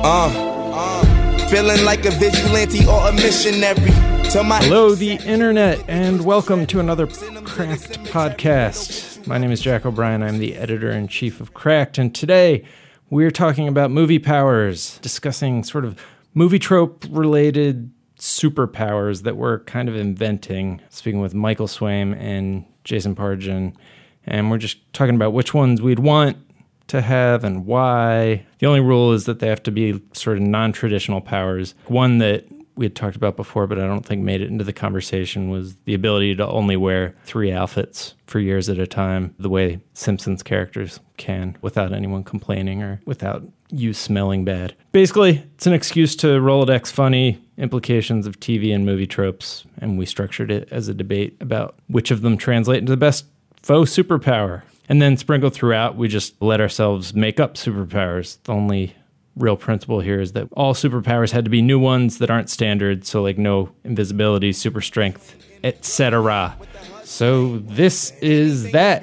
Feeling like a vigilante or a missionary. Hello, the internet, and welcome to another Cracked podcast. My name is Jack O'Brien. I'm the editor-in-chief of Cracked, and today we're talking about movie powers, discussing sort of movie trope-related superpowers that we're kind of inventing, speaking with Michael Swaim and Jason Pargin, and we're just talking about which ones we'd want to have and why. The only rule is that they have to be sort of non-traditional powers. One that we had talked about before, but I don't think made it into the conversation, was the ability to only wear 3 outfits for years at a time, the way Simpsons characters can, without anyone complaining or without you smelling bad. Basically, it's an excuse to Rolodex funny implications of TV and movie tropes, and we structured it as a debate about which of them translate into the best faux superpower. And then sprinkled throughout, we just let ourselves make up superpowers. The only real principle here is that all superpowers had to be new ones that aren't standard, so like no invisibility, super strength, etc. So this is that.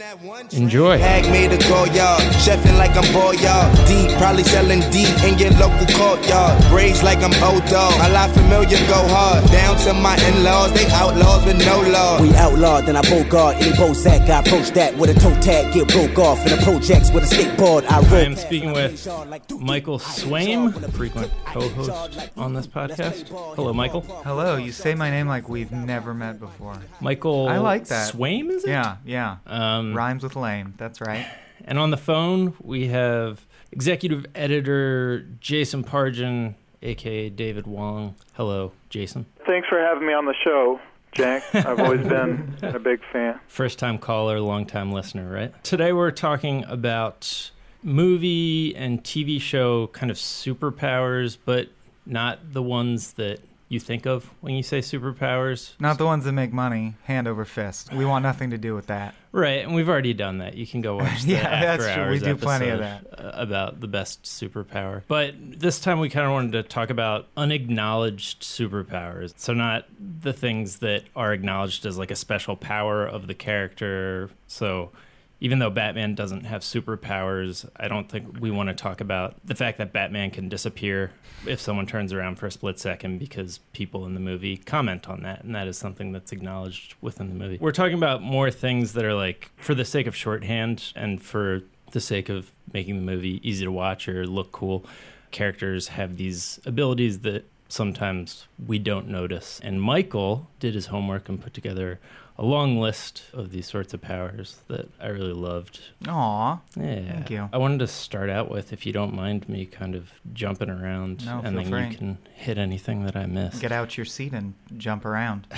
Enjoy. Hag made a go, y'all. Chefing like I'm boy, y'all. Deep, probably selling deep in your local courtyard. Braids like I'm old dog. My life familiar, go hard. Down to my in-laws, they outlaws with no law. We outlawed, then I bogart any Bozak. I approach that with a toe tag, get broke off in the projects with a skateboard. I am speaking with Michael Swaim, frequent co-host on this podcast. Hello, Michael. Hello. You say my name like we've never met before. Michael. I like that. Swaim, is it? Yeah. Rhymes with lame. That's right. And on the phone, we have executive editor Jason Pargin, a.k.a. David Wong. Hello, Jason. Thanks for having me on the show, Jack. I've always been a big fan. First-time caller, long-time listener, right? Today we're talking about movie and TV show kind of superpowers, but not the ones that you think of when you say superpowers. Not the ones that make money, hand over fist. We want nothing to do with that. Right, and we've already done that. You can go watch the After that's true. Hours We do plenty of that. About the best superpower. But this time we kind of wanted to talk about unacknowledged superpowers. So not the things that are acknowledged as like a special power of the character. So even though Batman doesn't have superpowers, I don't think we want to talk about the fact that Batman can disappear if someone turns around for a split second, because people in the movie comment on that, and that is something that's acknowledged within the movie. We're talking about more things that are like, for the sake of shorthand and for the sake of making the movie easy to watch or look cool, characters have these abilities that sometimes we don't notice. And Michael did his homework and put together a long list of these sorts of powers that I really loved. Aw, yeah. Thank you. I wanted to start out with, if you don't mind me kind of jumping around, and then free. You can hit anything that I missed. Get out your seat and jump around.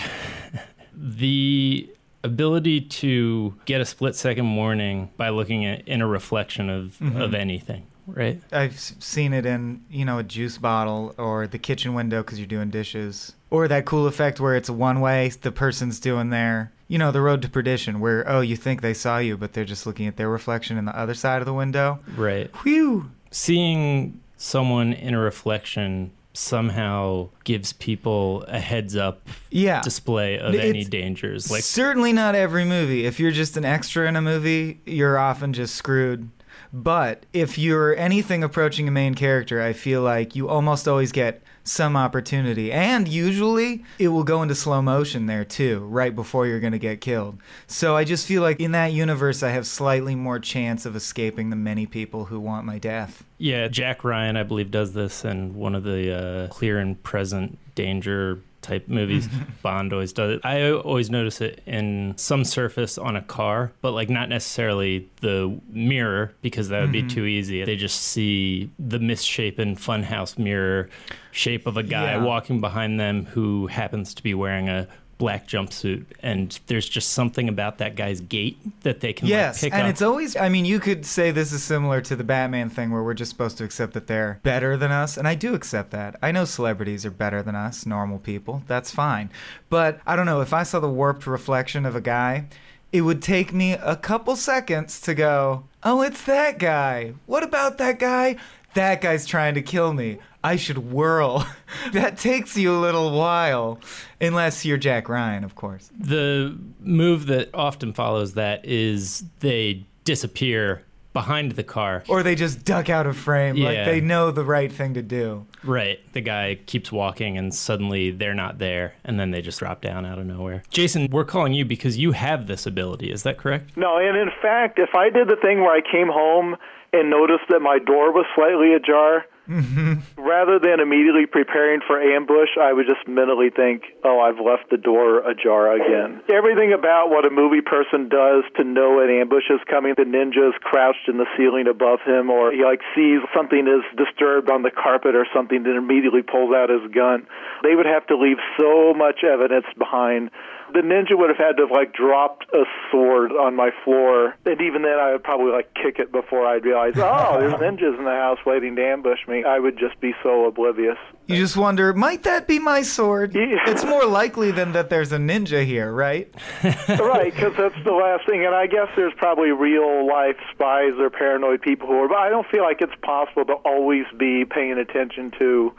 The ability to get a split-second warning by looking in a reflection of anything. Right. I've seen it in, a juice bottle or the kitchen window because you're doing dishes. Or that cool effect where it's one way, the person's doing their, the road to perdition, where, you think they saw you, but they're just looking at their reflection in the other side of the window. Right. Whew. Seeing someone in a reflection somehow gives people a heads-up display of any dangers. Like, certainly not every movie. If you're just an extra in a movie, you're often just screwed. But if you're anything approaching a main character, I feel like you almost always get some opportunity. And usually it will go into slow motion there too, right before you're going to get killed. So I just feel like in that universe, I have slightly more chance of escaping the many people who want my death. Yeah, Jack Ryan, I believe, does this in one of the clear and present danger type movies. Bond always does it. I always notice it in some surface on a car, but like not necessarily the mirror, because that would be too easy. They just see the misshapen funhouse mirror shape of a guy walking behind them who happens to be wearing a black jumpsuit, and there's just something about that guy's gait that they can pick up. And it's always, you could say this is similar to the Batman thing where we're just supposed to accept that they're better than us, and I do accept that. I know celebrities are better than us, normal people. That's fine. But I don't know, if I saw the warped reflection of a guy, it would take me a couple seconds to go, oh, it's that guy. What about that guy? That guy's trying to kill me. I should whirl. That takes you a little while, unless you're Jack Ryan, of course. The move that often follows that is they disappear behind the car. Or they just duck out of frame. Like, Yeah. they know the right thing to do. Right. The guy keeps walking and suddenly they're not there, and then they just drop down out of nowhere. Jason, we're calling you because you have this ability. Is that correct? No, and in fact, if I did the thing where I came home and noticed that my door was slightly ajar, rather than immediately preparing for ambush, I would just mentally think, oh, I've left the door ajar again. Everything about what a movie person does to know an ambush is coming. The ninja's crouched in the ceiling above him, or he sees something is disturbed on the carpet or something, then immediately pulls out his gun. They would have to leave so much evidence behind. The ninja would have had to have dropped a sword on my floor, and even then I would probably kick it before I'd realize, oh, there's ninjas in the house waiting to ambush me. I would just be so oblivious. You just wonder, might that be my sword? Yeah. It's more likely than that there's a ninja here, right? Right, because that's the last thing. And I guess there's probably real-life spies or paranoid people who are, but I don't feel like it's possible to always be paying attention to,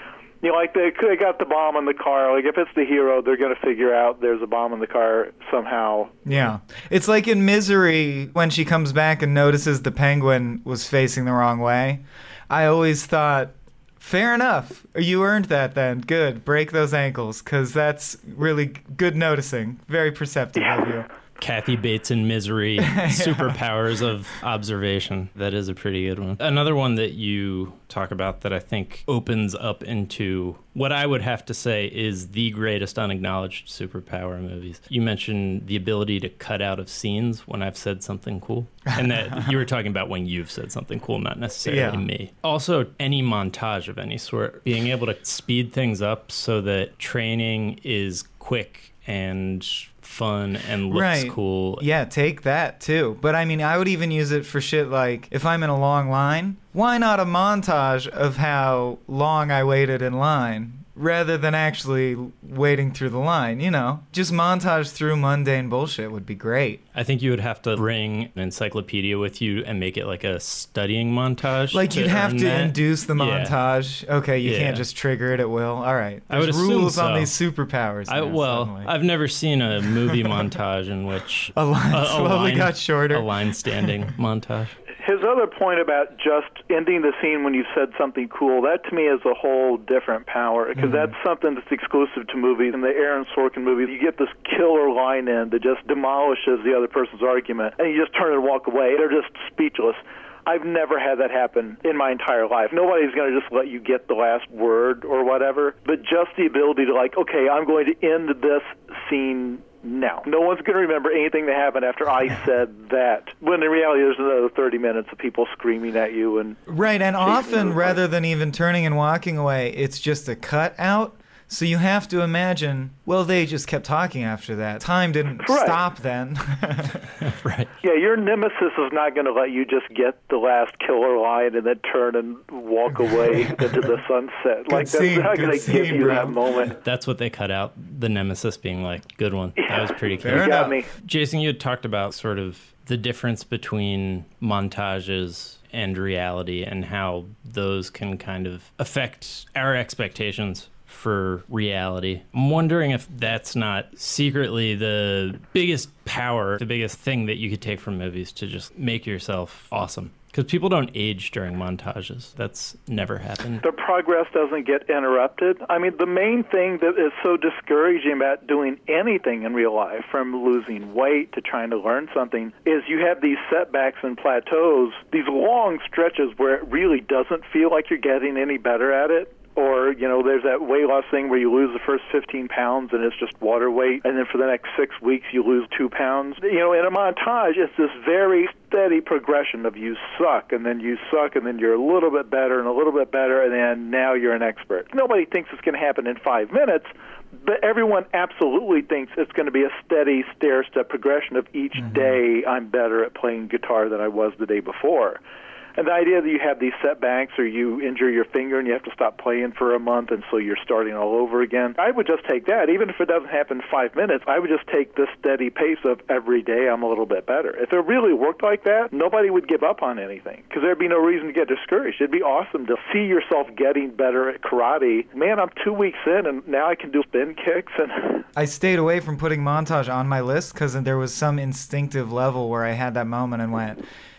they got the bomb in the car. If it's the hero, they're going to figure out there's a bomb in the car somehow. Yeah. It's like in Misery, when she comes back and notices the penguin was facing the wrong way. I always thought, fair enough. You earned that then. Good. Break those ankles, because that's really good noticing. Very perceptive of you. Kathy Bates in Misery, superpowers of observation. That is a pretty good one. Another one that you talk about that I think opens up into what I would have to say is the greatest unacknowledged superpower in movies. You mentioned the ability to cut out of scenes when I've said something cool. And that you were talking about when you've said something cool, not necessarily me. Also, any montage of any sort, being able to speed things up so that training is quick and fun and looks cool. Yeah, take that too. But I would even use it for shit like, if I'm in a long line, why not a montage of how long I waited in line? Rather than actually waiting through the line, Just montage through mundane bullshit would be great. I think you would have to bring an encyclopedia with you and make it like a studying montage. You'd have to induce the Yeah. montage. Okay, you can't just trigger it at will. All right. I would There's assume rules on so. these superpowers now, suddenly. I've never seen a movie montage in which A line slowly got shorter. A line standing montage. His other point about just ending the scene when you said something cool, that to me is a whole different power, because that's something that's exclusive to movies. In the Aaron Sorkin movies, you get this killer line in that just demolishes the other person's argument, and you just turn and walk away. They're just speechless. I've never had that happen in my entire life. Nobody's going to just let you get the last word or whatever, but just the ability to okay, I'm going to end this scene now. No one's going to remember anything that happened after I said that. When in reality, there's another 30 minutes of people screaming at you. And right, and often, rather than even turning and walking away, it's just a cut out. So you have to imagine, well, they just kept talking after that. Time didn't stop then. Right. Yeah, your nemesis is not going to let you just get the last killer line and then turn and walk away into the sunset. That's not going to give you that moment. That's what they cut out, the nemesis being good one. That was pretty cool. Fair enough. Me. Jason, you had talked about sort of the difference between montages and reality and how those can kind of affect our expectations for reality. I'm wondering if that's not secretly the biggest power, the biggest thing that you could take from movies to just make yourself awesome. Because people don't age during montages. That's never happened. The progress doesn't get interrupted. The main thing that is so discouraging about doing anything in real life, from losing weight to trying to learn something, is you have these setbacks and plateaus, these long stretches where it really doesn't feel like you're getting any better at it. Or, there's that weight loss thing where you lose the first 15 pounds and it's just water weight, and then for the next 6 weeks you lose 2 pounds. In a montage, it's this very steady progression of you suck, and then you suck, and then you're a little bit better and a little bit better, and then now you're an expert. Nobody thinks it's going to happen in 5 minutes, but everyone absolutely thinks it's going to be a steady stair-step progression of each day I'm better at playing guitar than I was the day before. And the idea that you have these setbacks, or you injure your finger and you have to stop playing for a month, and so you're starting all over again, I would just take that. Even if it doesn't happen in 5 minutes, I would just take this steady pace of every day I'm a little bit better. If it really worked like that, nobody would give up on anything, because there'd be no reason to get discouraged. It'd be awesome to see yourself getting better at karate. Man, I'm 2 weeks in, and now I can do spin kicks. And I stayed away from putting montage on my list because there was some instinctive level where I had that moment and went,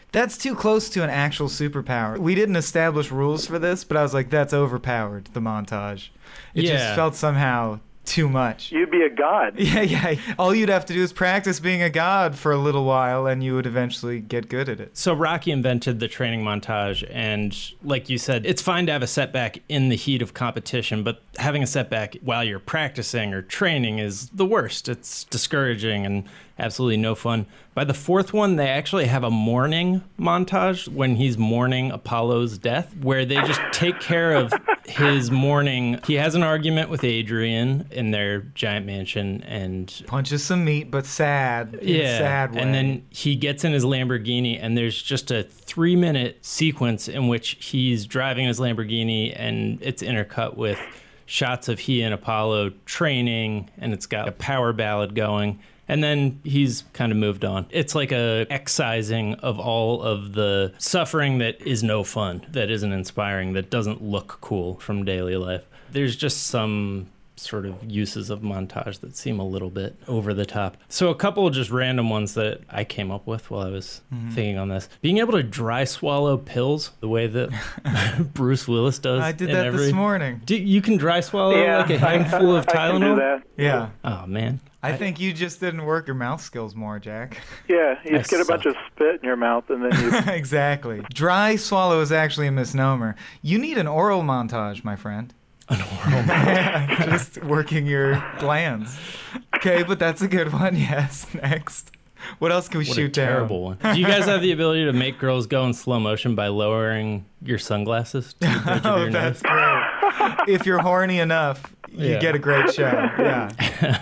That's too close to an actual superpower. We didn't establish rules for this, but I was like, that's overpowered, the montage. It just felt somehow too much. You'd be a god. Yeah. All you'd have to do is practice being a god for a little while, and you would eventually get good at it. So Rocky invented the training montage, and like you said, it's fine to have a setback in the heat of competition, but having a setback while you're practicing or training is the worst. It's discouraging and absolutely no fun. By the fourth one, they actually have a mourning montage when he's mourning Apollo's death, where they just take care of his mourning. He has an argument with Adrian in their giant mansion and punches some meat, but sad. In a sad way. And then he gets in his Lamborghini, and there's just a 3-minute sequence in which he's driving his Lamborghini, and it's intercut with shots of he and Apollo training, and it's got a power ballad going. And then he's kind of moved on. It's like a excising of all of the suffering that is no fun, that isn't inspiring, that doesn't look cool from daily life. There's just some sort of uses of montage that seem a little bit over the top. So a couple of just random ones that I came up with while I was thinking on this. Being able to dry swallow pills the way that Bruce Willis does. I did that this morning. You can dry swallow like a handful of Tylenol? I can do that. Yeah. Oh, man. I think you just didn't work your mouth skills more, Jack. Yeah, you just get a bunch of spit in your mouth and then you... Exactly. Dry swallow is actually a misnomer. You need an oral montage, my friend. An oral montage. Just working your glands. Okay, but that's a good one. Yes, next. What else can we shoot down? Terrible one. Do you guys have the ability to make girls go in slow motion by lowering your sunglasses to the bridge of your that's nose? great. If you're horny enough, you get a great show. Yeah.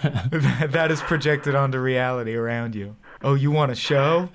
That is projected onto reality around you. Oh, you want a show?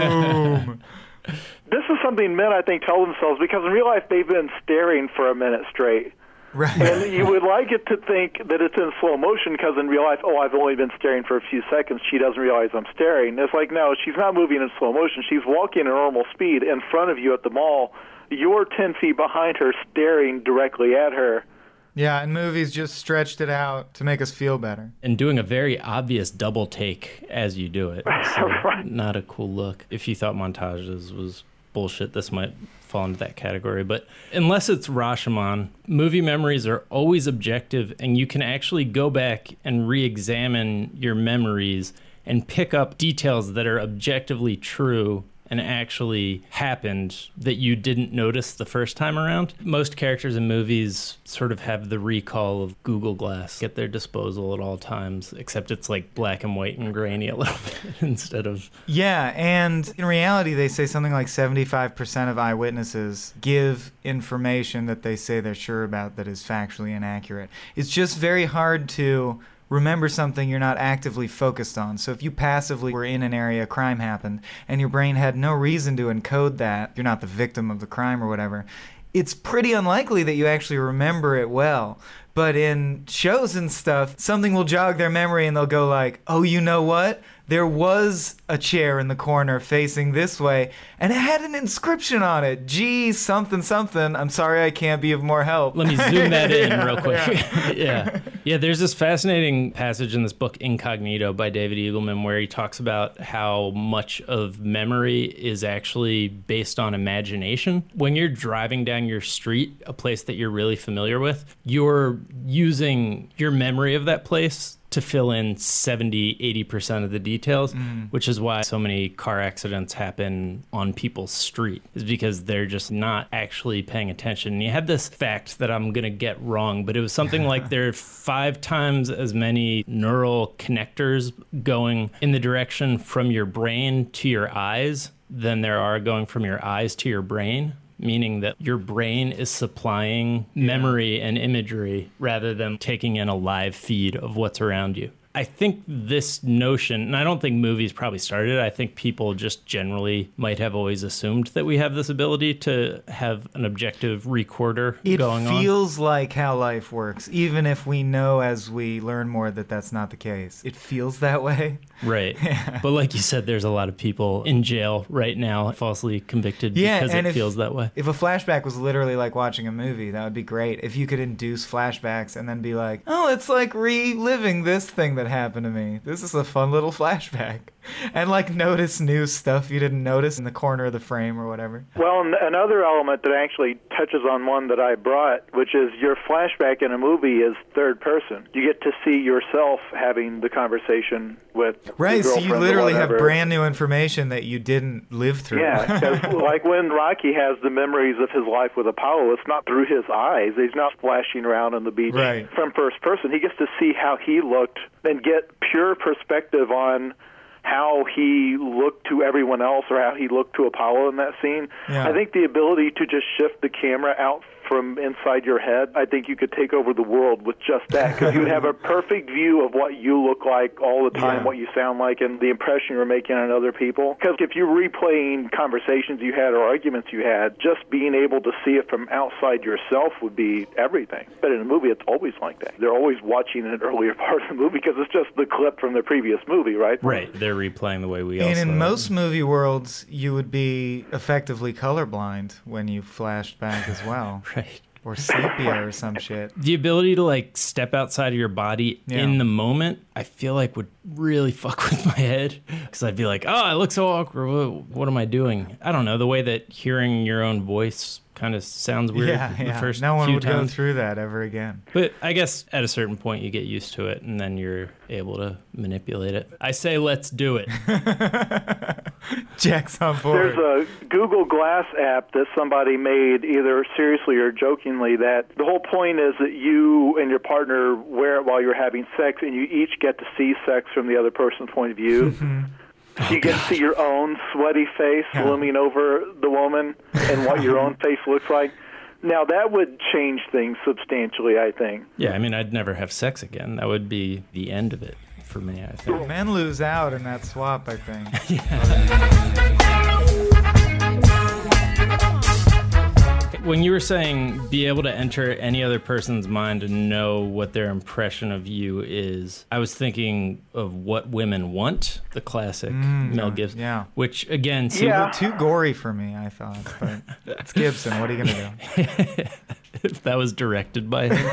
Boom. This is something men, I think, tell themselves because in real life they've been staring for a minute straight. Right. And you would like it to think that it's in slow motion because in real life, I've only been staring for a few seconds. She doesn't realize I'm staring. It's like, no, she's not moving in slow motion. She's walking at normal speed in front of you at the mall. You're 10 feet behind her staring directly at her. Yeah, and movies just stretched it out to make us feel better. And doing a very obvious double take as you do it. So Right. Not a cool look. If you thought montages was bullshit, this might fall into that category. But unless it's Rashomon, movie memories are always objective, and you can actually go back and re-examine your memories and pick up details that are objectively true and actually happened that you didn't notice the first time around. Most characters in movies sort of have the recall of Google Glass at their disposal at all times, except it's like black and white and grainy a little bit instead of... Yeah, and in reality, they say something like 75% of eyewitnesses give information that they say they're sure about that is factually inaccurate. It's just very hard to remember something you're not actively focused on. So if you passively were in an area a crime happened and your brain had no reason to encode that, you're not the victim of the crime or whatever, it's pretty unlikely that you actually remember it well. But in shows and stuff, something will jog their memory and they'll go like, oh, you know what? There was a chair in the corner facing this way, and it had an inscription on it. Gee, something, something. I'm sorry I can't be of more help. Let me zoom that in real quick. Yeah, there's this fascinating passage in this book, Incognito, by David Eagleman, where he talks about how much of memory is actually based on imagination. When you're driving down your street, a place that you're really familiar with, you're using your memory of that place to fill in 70-80% of the details, which is why so many car accidents happen on people's street, is because they're just not actually paying attention. And you had this fact that I'm going to get wrong, but it was something like there are 5 times as many neural connectors going in the direction from your brain to your eyes than there are going from your eyes to your brain. Meaning that your brain is supplying memory and imagery rather than taking in a live feed of what's around you. I think this notion, and I don't think movies probably started it, I think people just generally might have always assumed that we have this ability to have an objective recorder going on. It feels like how life works, even if we know as we learn more that that's not the case. It feels that way. Right. Yeah. But like you said, there's a lot of people in jail right now falsely convicted because it feels that way. If a flashback was literally like watching a movie, that would be great. If you could induce flashbacks and then be like, oh, it's like reliving this thing that that happened to me. This is a fun little flashback. And like notice new stuff you didn't notice in the corner of the frame or whatever. Well, another element that actually touches on one that I brought, which is your flashback in a movie is third person. You get to see yourself having the conversation with right, your so girlfriend you or literally have whatever. brand new information that you didn't live through. Yeah, because like when Rocky has the memories of his life with Apollo, it's not through his eyes. He's not splashing around on the beach Right. from first person. He gets to see how he looked and get pure perspective on how he looked to everyone else or how he looked to Apollo in that scene. Yeah. I think the ability to just shift the camera out from inside your head, I think you could take over the world with just that, because you would have a perfect view of what you look like all the time, Yeah. what you sound like, and the impression you're making on other people. Because if you're replaying conversations you had or arguments you had, just being able to see it from outside yourself would be everything. But in a movie, it's always like that. They're always watching an earlier part of the movie because it's just the clip from the previous movie, right? Right. They're replaying the way we And also in most movie worlds, you would be effectively colorblind when you flashed back as well. Right. Or sepia or some shit. The ability to like step outside of your body Yeah. in the moment, I feel like would really fuck with my head, because I'd be like, oh, I look so awkward. What am I doing? I don't know. The way that hearing your own voice kind of sounds weird the first no one few would times. go through that ever again. But I guess at a certain point you get used to it, and then you're able to manipulate it. I say let's do it. Jack's on board. There's a Google Glass app that somebody made, either seriously or jokingly, that the whole point is that you and your partner wear it while you're having sex, and you each get to see sex from the other person's point of view. You get to see your own sweaty face looming over the woman and what your own face looks like. Now, that would change things substantially, I think. Yeah, I mean, I'd never have sex again. That would be the end of it for me, I think. Men lose out in that swap, I think. When you were saying be able to enter any other person's mind and know what their impression of you is, I was thinking of What Women Want, the classic Mel Gibson. yeah. Which, again, Yeah. Too gory for me, I thought. But it's Gibson. What are you going to do? if that was directed by him.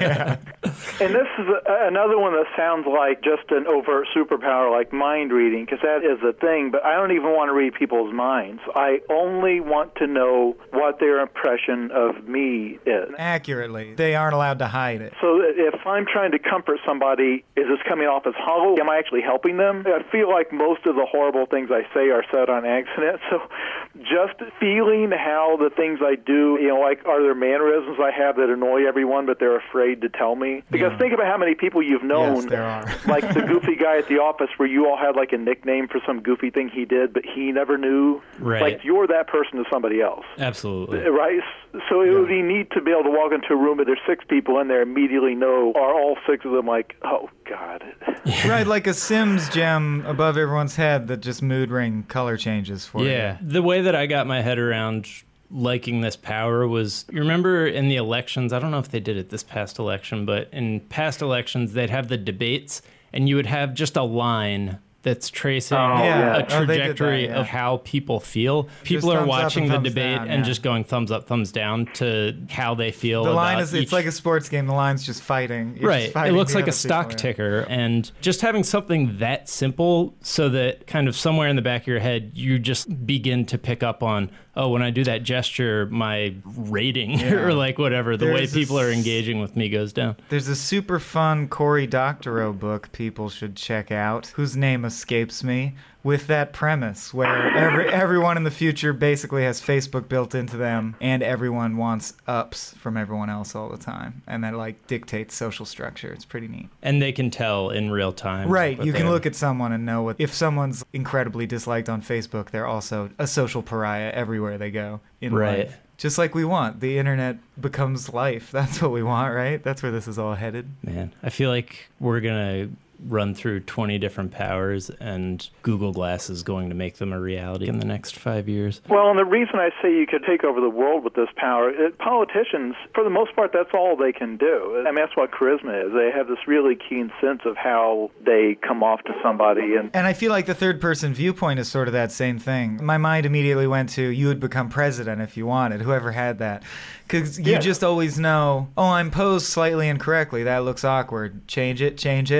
And this is another one that sounds like just an overt superpower, like mind reading, because that is a thing, but I don't even want to read people's minds. I only want to know what their impression of me is. Accurately. They aren't allowed to hide it. So if I'm trying to comfort somebody, is this coming off as hollow? Am I actually helping them? I feel like most of the horrible things I say are said on accident. So just feeling how the things I do, like are there mannerisms I have that annoy everyone, but they're afraid to tell me? Because think about how many people you've known. Yes, there are. Like the goofy guy at the office where you all had like a nickname for some goofy thing he did, but he never knew. Right. Like you're that person to somebody else. Absolutely. Right? So it would be neat to be able to walk into a room where there's 6 people in there, immediately know, are all 6 of them like, oh, God. Right, like a Sims gem above everyone's head that just mood ring color changes for you. Yeah. The way that I got my head around liking this power was, you remember in the elections, I don't know if they did it this past election, but in past elections, they'd have the debates, and you would have just a line that's tracing yeah. a Oh, they did that, trajectory yeah. of how people feel. People are thumbs up watching and the thumbs debate down, and yeah. just going thumbs up, thumbs down to how they feel. The line about is, it's each- like a sports game. The line's just fighting. You're Right. just It fighting looks the like a other stock people, yeah. ticker. And just having something that simple so that kind of somewhere in the back of your head, you just begin to pick up on, oh, when I do that gesture, my rating or like whatever, the way There's people this- are engaging with me goes down. There's a super fun Cory Doctorow book people should check out, whose name escapes me, with that premise where everyone in the future basically has Facebook built into them, and everyone wants ups from everyone else all the time, and that like dictates social structure. It's pretty neat. And they can tell in real time. Right, what you they can are. look at someone and know if someone's incredibly disliked on Facebook, they're also a social pariah everywhere they go in Right. life. Just like we want. The internet becomes life. That's what we want, right? That's where this is all headed. Man, I feel like we're going to run through 20 different powers, and Google Glass is going to make them a reality in the next 5 years. Well, and the reason I say you could take over the world with this power, politicians, for the most part, that's all they can do. I mean, that's what charisma is. They have this really keen sense of how they come off to somebody. And And I feel like the third-person viewpoint is sort of that same thing. My mind immediately went to, you would become president if you wanted, whoever had that. Because you just always know, oh, I'm posed slightly incorrectly. That looks awkward. Change it. I look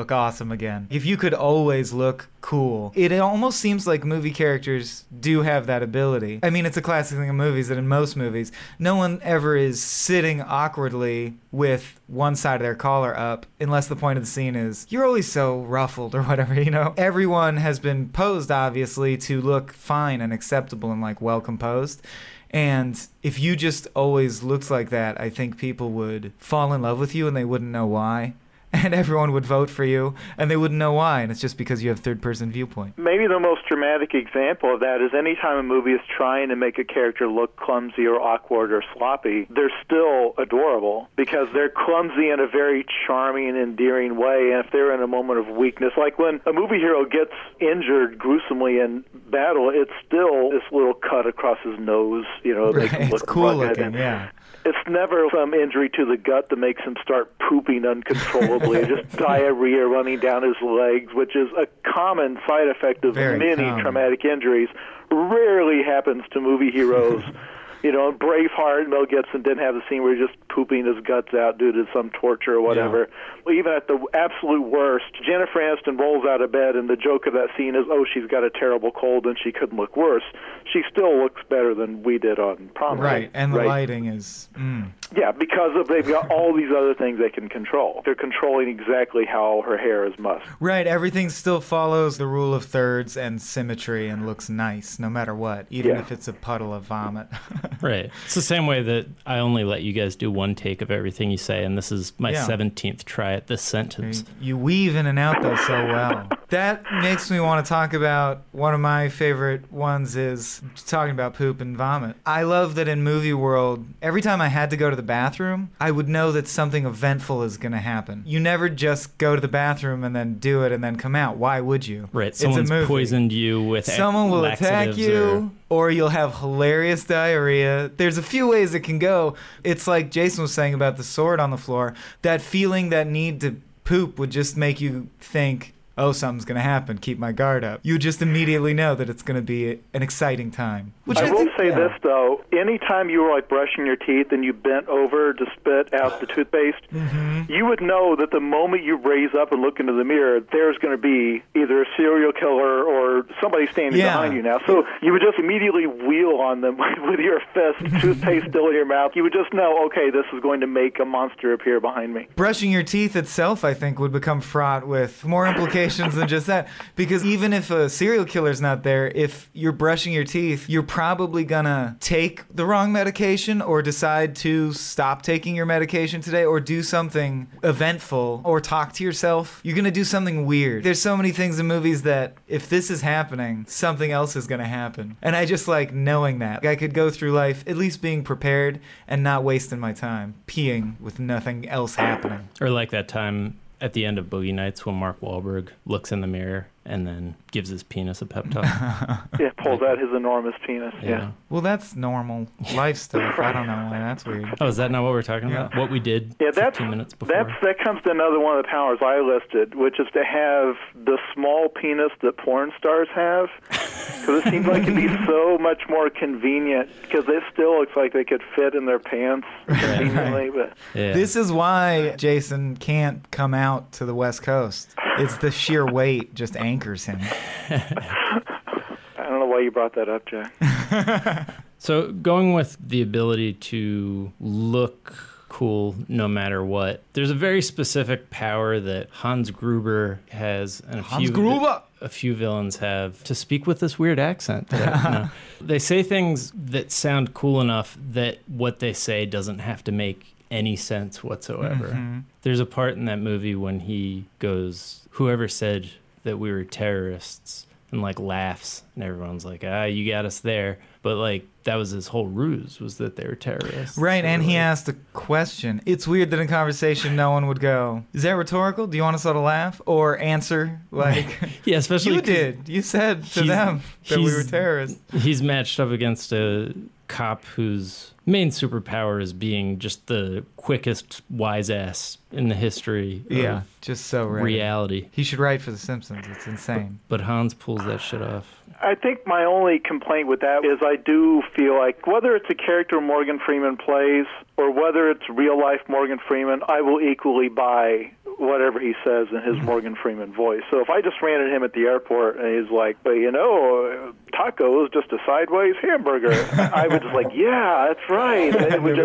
look awesome again. If you could always look cool, it almost seems like movie characters do have that ability. I mean, it's a classic thing in movies that in most movies, no one ever is sitting awkwardly with one side of their collar up unless the point of the scene is, you're always so ruffled or whatever, you know? Everyone has been posed, obviously, to look fine and acceptable and, like, well composed. And if you just always looked like that, I think people would fall in love with you and they wouldn't know why. And everyone would vote for you, and they wouldn't know why, and it's just because you have third-person viewpoint. Maybe the most dramatic example of that is anytime a movie is trying to make a character look clumsy or awkward or sloppy, they're still adorable because they're clumsy in a very charming and endearing way, and if they're in a moment of weakness, like when a movie hero gets injured gruesomely in battle, it's still this little cut across his nose, you know, Right. makes him look It's cool rugged. looking, yeah. It's never some injury to the gut that makes him start pooping uncontrollably, just diarrhea running down his legs, which is a common side effect of Very many common. traumatic injuries. Rarely happens to movie heroes. You know, Braveheart, Mel Gibson didn't have the scene where he's just pooping his guts out due to some torture or whatever. Well, even at the absolute worst, Jennifer Aniston rolls out of bed, and the joke of that scene is, oh, she's got a terrible cold and she couldn't look worse. She still looks better than we did on Prom Night. Right, and the lighting is... Yeah, because they've got all these other things they can control. They're controlling exactly how her hair is mussed. Right, everything still follows the rule of thirds and symmetry and looks nice no matter what, even if it's a puddle of vomit. Right. It's the same way that I only let you guys do one take of everything you say, and this is my Yeah. 17th try at this sentence. You weave in and out, though, so well. That makes me want to talk about one of my favorite ones is talking about poop and vomit. I love that in movie world, every time I had to go to the bathroom, I would know that something eventful is going to happen. You never just go to the bathroom and then do it and then come out. Why would you? Right. It's Someone's a movie. poisoned you with Someone will attack laxatives you, or you'll have hilarious diarrhea. There's a few ways it can go. It's like Jason was saying about the sword on the floor. That feeling, that need to poop would just make you think, oh, something's going to happen. Keep my guard up. You just immediately know that it's going to be an exciting time. Which I will think, say yeah. this, though. Anytime you were, like, brushing your teeth and you bent over to spit out the toothpaste, you would know that the moment you raise up and look into the mirror, there's going to be either a serial killer or somebody standing behind you now. So you would just immediately wheel on them with your fist, toothpaste still in your mouth. You would just know, okay, this is going to make a monster appear behind me. Brushing your teeth itself, I think, would become fraught with more implications than just that. Because even if a serial killer's not there, if you're brushing your teeth, you're probably gonna take the wrong medication or decide to stop taking your medication today or do something eventful or talk to yourself. You're gonna do something weird. There's so many things in movies that if this is happening, something else is gonna happen. And I just like knowing that. I could go through life at least being prepared and not wasting my time peeing with nothing else happening. Or like that time at the end of Boogie Nights when Mark Wahlberg looks in the mirror and then gives his penis a pep talk. Yeah, pulls out his enormous penis. Yeah. Well, that's normal life stuff. I don't know why that's weird. Oh, is that not what we're talking about? What we did Yeah, 15 minutes before? that comes to another one of the powers I listed, which is to have the small penis that porn stars have. Because it seems like it'd be so much more convenient, because it still looks like they could fit in their pants conveniently. But Yeah. This is why Jason can't come out to the West Coast. It's the sheer weight just anchors him. I don't know why you brought that up, Jack. So going with the ability to look cool no matter what, there's a very specific power that Hans Gruber has, and a few villains have, to speak with this weird accent. They say things that sound cool enough that what they say doesn't have to make any sense whatsoever. There's a part in that movie when he goes, "Whoever said that we were terrorists," and like laughs, and everyone's like, you got us there. But like that was his whole ruse, was that they were terrorists. Right, So, and he like, asked a question. It's weird that in conversation no one would go, "Is that rhetorical? Do you want us all to laugh?" Or answer like, yeah, especially "You 'cause did. You said to he's- them that we were he's- terrorists." He's matched up against a cop whose main superpower is being just the quickest wise ass in the history of Just so ready. reality. He should write for The Simpsons. It's insane. But Hans pulls that shit off. I think my only complaint with that is I do feel like whether it's a character Morgan Freeman plays or whether it's real-life Morgan Freeman, I will equally buy whatever he says in his Morgan Freeman voice. So if I just ran into him at the airport and he's like, but taco is just a sideways hamburger, I would just like, yeah, that's right. And it would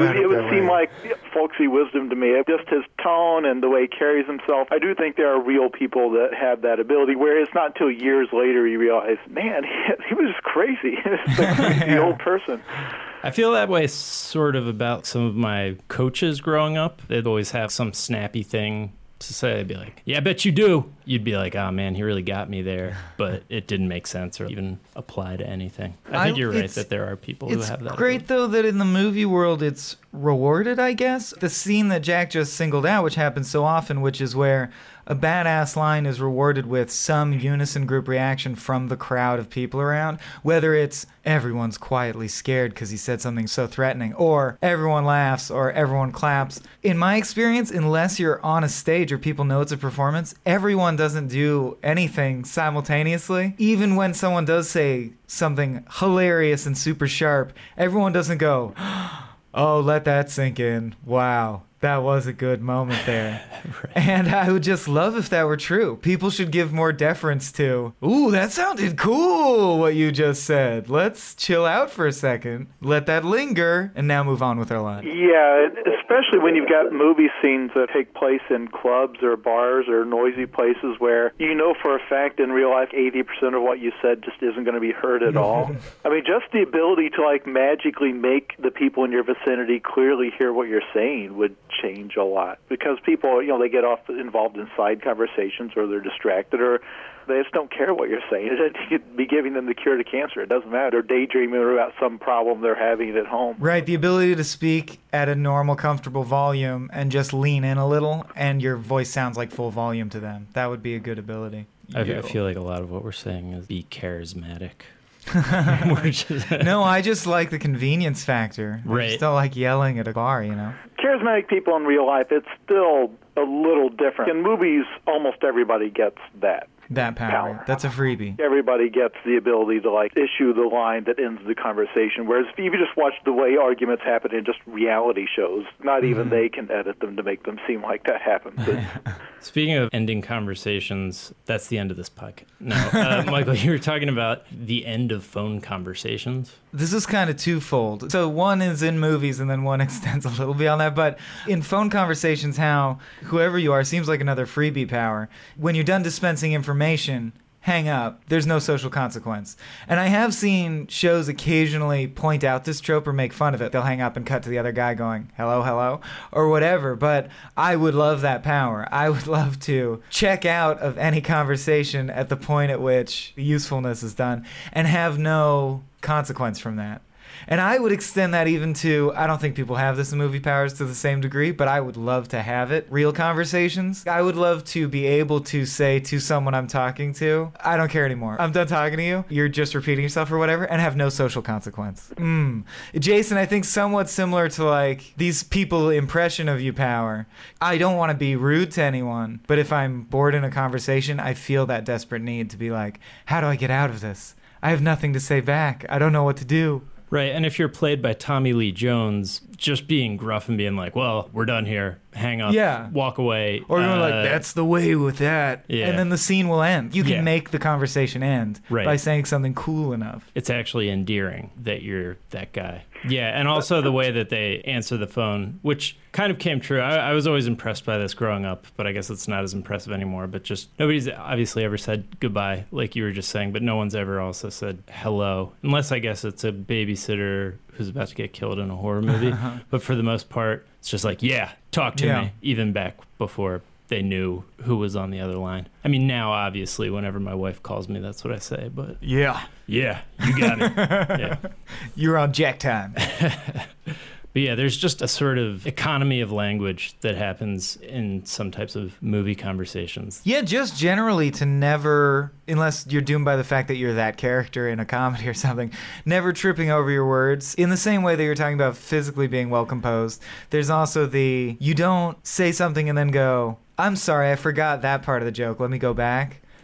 seem like folksy wisdom to me. Just his tone and the way he carries himself. I do think there are real people that have that ability, where it's not until years later you realize, man, he was just crazy. It's a crazy old person. I feel that way sort of about some of my coaches growing up. They'd always have some snappy thing to say. I'd be like, yeah, I bet you do. You'd be like, oh man, he really got me there. But it didn't make sense or even apply to anything. I think you're right that there are people who have that. It's great, though, that in the movie world it's rewarded, I guess. The scene that Jack just singled out, which happens so often, which is where a badass line is rewarded with some unison group reaction from the crowd of people around, whether it's everyone's quietly scared because he said something so threatening, or everyone laughs, or everyone claps. In my experience, unless you're on a stage or people know it's a performance, everyone doesn't do anything simultaneously. Even when someone does say something hilarious and super sharp, everyone doesn't go, oh, let that sink in. Wow. That was a good moment there. Right. And I would just love if that were true. People should give more deference to, ooh, that sounded cool, what you just said. Let's chill out for a second, let that linger, and now move on with our life. Yeah, especially when you've got movie scenes that take place in clubs or bars or noisy places where you know for a fact in real life 80% of what you said just isn't going to be heard at all. I mean, just the ability to like magically make the people in your vicinity clearly hear what you're saying would change a lot, because people, they get involved in side conversations, or they're distracted, or they just don't care what you're saying. You could be giving them the cure to cancer. It doesn't matter. They're daydreaming about some problem they're having at home. Right. The ability to speak at a normal, comfortable volume and just lean in a little, and your voice sounds like full volume to them. That would be a good ability. I feel like a lot of what we're saying is be charismatic. No, I just like the convenience factor. Right. I just don't like yelling at a bar, Charismatic people in real life, it's still a little different. In movies, almost everybody gets that. That power. That's a freebie. Everybody gets the ability to issue the line that ends the conversation. Whereas if you just watch the way arguments happen in just reality shows, not even they can edit them to make them seem like that happens. Speaking of ending conversations, that's the end of this podcast. No, Michael, you were talking about the end of phone conversations. This is kind of twofold. So one is in movies, and then one extends a little beyond that. But in phone conversations, how whoever you are seems like another freebie power. When you're done dispensing information, hang up. There's no social consequence. And I have seen shows occasionally point out this trope or make fun of it. They'll hang up and cut to the other guy going, hello, hello, or whatever. But I would love that power. I would love to check out of any conversation at the point at which the usefulness is done and have no consequence from that. And I would extend that even to, I don't think people have this in movie powers to the same degree, but I would love to have it. Real conversations. I would love to be able to say to someone I'm talking to, I don't care anymore. I'm done talking to you. You're just repeating yourself or whatever, and have no social consequence. Jason, I think somewhat similar to these people impression of you power. I don't want to be rude to anyone, but if I'm bored in a conversation, I feel that desperate need to be like, how do I get out of this? I have nothing to say back. I don't know what to do. Right, and if you're played by Tommy Lee Jones, just being gruff and being like, well, we're done here, hang up, walk away. Or you're that's the way with that. Yeah. And then the scene will end. You can make the conversation end by saying something cool enough. It's actually endearing that you're that guy. Yeah, and also the way that they answer the phone, which kind of came true. I was always impressed by this growing up, but I guess it's not as impressive anymore. But just nobody's obviously ever said goodbye, like you were just saying, but no one's ever also said hello, unless I guess it's a babysitter who's about to get killed in a horror movie. But for the most part, it's just like, yeah, talk to me, even back before they knew who was on the other line. I mean, now, obviously, whenever my wife calls me, that's what I say, but... Yeah, you got it. Yeah. You're on Jack time. But yeah, there's just a sort of economy of language that happens in some types of movie conversations. Yeah, just generally to never, unless you're doomed by the fact that you're that character in a comedy or something, never tripping over your words. In the same way that you're talking about physically being well composed, there's also you don't say something and then go, I'm sorry, I forgot that part of the joke. Let me go back.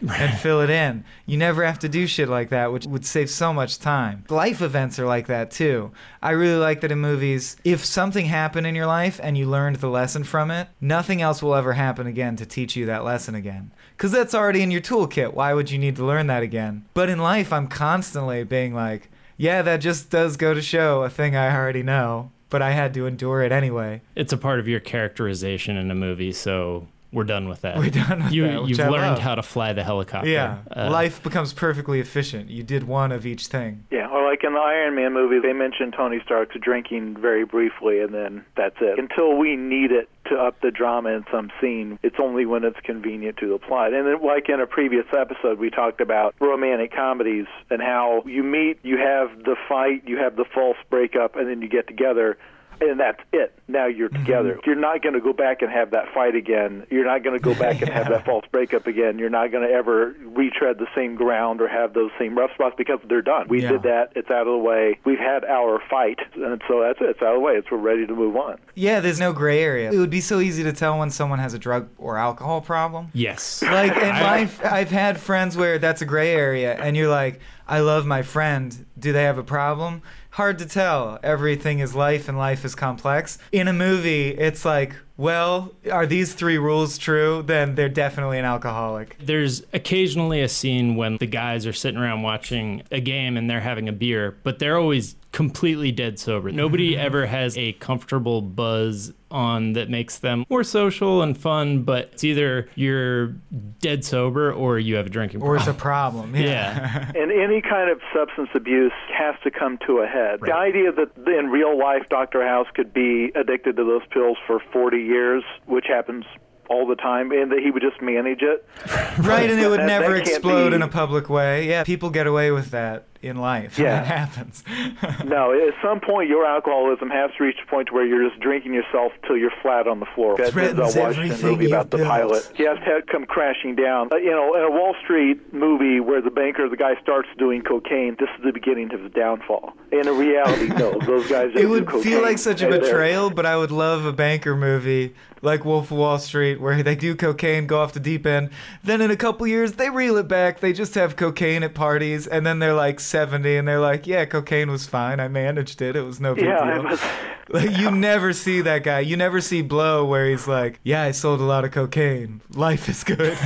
and fill it in. You never have to do shit like that, which would save so much time. Life events are like that too. I really like that in movies, if something happened in your life and you learned the lesson from it, nothing else will ever happen again to teach you that lesson again. Because that's already in your toolkit. Why would you need to learn that again? But in life, I'm constantly being like, yeah, that just does go to show a thing I already know, but I had to endure it anyway. It's a part of your characterization in a movie, so we're done with that. We're done with that, You've which I learned love. how to fly the helicopter. Yeah, life becomes perfectly efficient. You did one of each thing. Yeah, or like in the Iron Man movie, they mentioned Tony Stark's drinking very briefly, and then that's it. Until we need it to up the drama in some scene, it's only when it's convenient to the plot. And then, like in a previous episode, we talked about romantic comedies and how you meet, you have the fight, you have the false breakup, and then you get together. And that's it. Now you're together. You're not going to go back and have that fight again. You're not going to go back and have that false breakup again. You're not going to ever retread the same ground or have those same rough spots because they're done. We did that. It's out of the way. We've had our fight. And so that's it. It's out of the way. We're ready to move on. Yeah, there's no gray area. It would be so easy to tell when someone has a drug or alcohol problem. Yes. Like in life, I've had friends where that's a gray area, and you're like, I love my friend. Do they have a problem? Hard to tell. Everything is life, and life is complex. In a movie, it's like, well, are these 3 rules true? Then they're definitely an alcoholic. There's occasionally a scene when the guys are sitting around watching a game and they're having a beer, but they're always completely dead sober. Nobody ever has a comfortable buzz on that makes them more social and fun, but it's either you're dead sober or you have a drinking problem. Or it's a problem. Yeah. And any kind of substance abuse has to come to a head. Right. The idea that in real life Dr. House could be addicted to those pills for 40 years, which happens all the time, and that he would just manage it. Right, and it would never that explode in a public way. Yeah, people get away with that in life. Yeah. That happens. No, at some point your alcoholism has to reach a point where you're just drinking yourself till you're flat on the floor. That's a Washington movie about the pilot. He has to come crashing down. In a Wall Street movie where the banker, the guy starts doing cocaine, this is the beginning of his downfall. In reality, no, those guys just It would do cocaine. feel like such a betrayal, but I would love a banker movie like Wolf of Wall Street where they do cocaine, go off the deep end. Then in a couple years, they reel it back. They just have cocaine at parties, and then they're like 70, and they're like, yeah, cocaine was fine. I managed it. It was no big deal. Like, you never see that guy. You never see Blow where he's like, yeah, I sold a lot of cocaine. Life is good.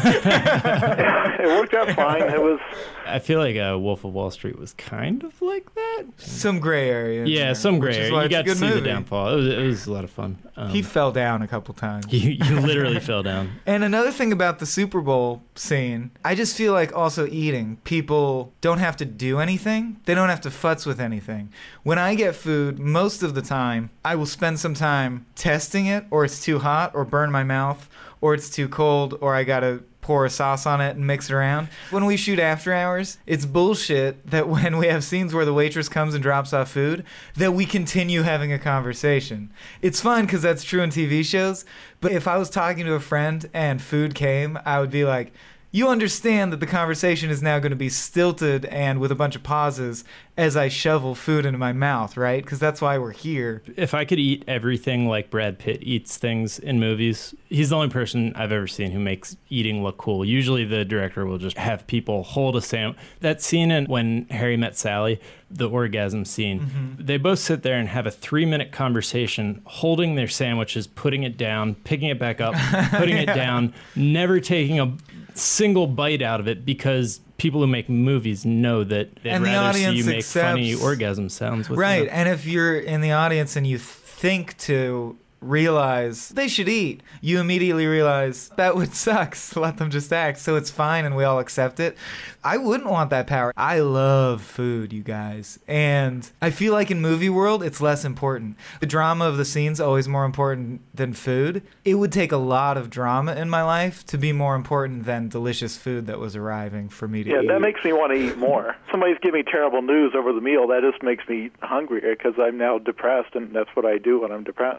It worked out fine. It was. I feel like Wolf of Wall Street was kind of like that. Some gray area. Yeah, some gray area. You got to see movie. the downfall. It was a lot of fun. He fell down a couple times. He literally fell down. And another thing about the Super Bowl scene, I just feel like also eating, people don't have to do anything. They don't have to futz with anything. When I get food, most of the time, I will spend some time testing it, or it's too hot, or burn my mouth, or it's too cold, or I gotta pour a sauce on it and mix it around. When we shoot After Hours, it's bullshit that when we have scenes where the waitress comes and drops off food, that we continue having a conversation. It's fun because that's true in TV shows, but if I was talking to a friend and food came, I would be like, you understand that the conversation is now going to be stilted and with a bunch of pauses as I shovel food into my mouth, right? Because that's why we're here. If I could eat everything like Brad Pitt eats things in movies, he's the only person I've ever seen who makes eating look cool. Usually the director will just have people hold a sandwich. That scene in When Harry Met Sally, the orgasm scene, they both sit there and have a 3-minute conversation holding their sandwiches, putting it down, picking it back up, putting it down, never taking a single bite out of it, because people who make movies know that they'd And the rather see audience you make funny accepts- orgasm sounds with Right, them. and if you're in the audience and you think to realize they should eat, you immediately realize that would suck, so let them just act, so it's fine and we all accept it. I wouldn't want that power. I love food, you guys, and I feel like in movie world it's less important. The drama of the scene's always more important than food. It would take a lot of drama in my life to be more important than delicious food that was arriving for me to eat. Yeah, that makes me want to eat more. Somebody's giving me terrible news over the meal. That just makes me hungrier because I'm now depressed, and that's what I do when I'm depressed. Yeah.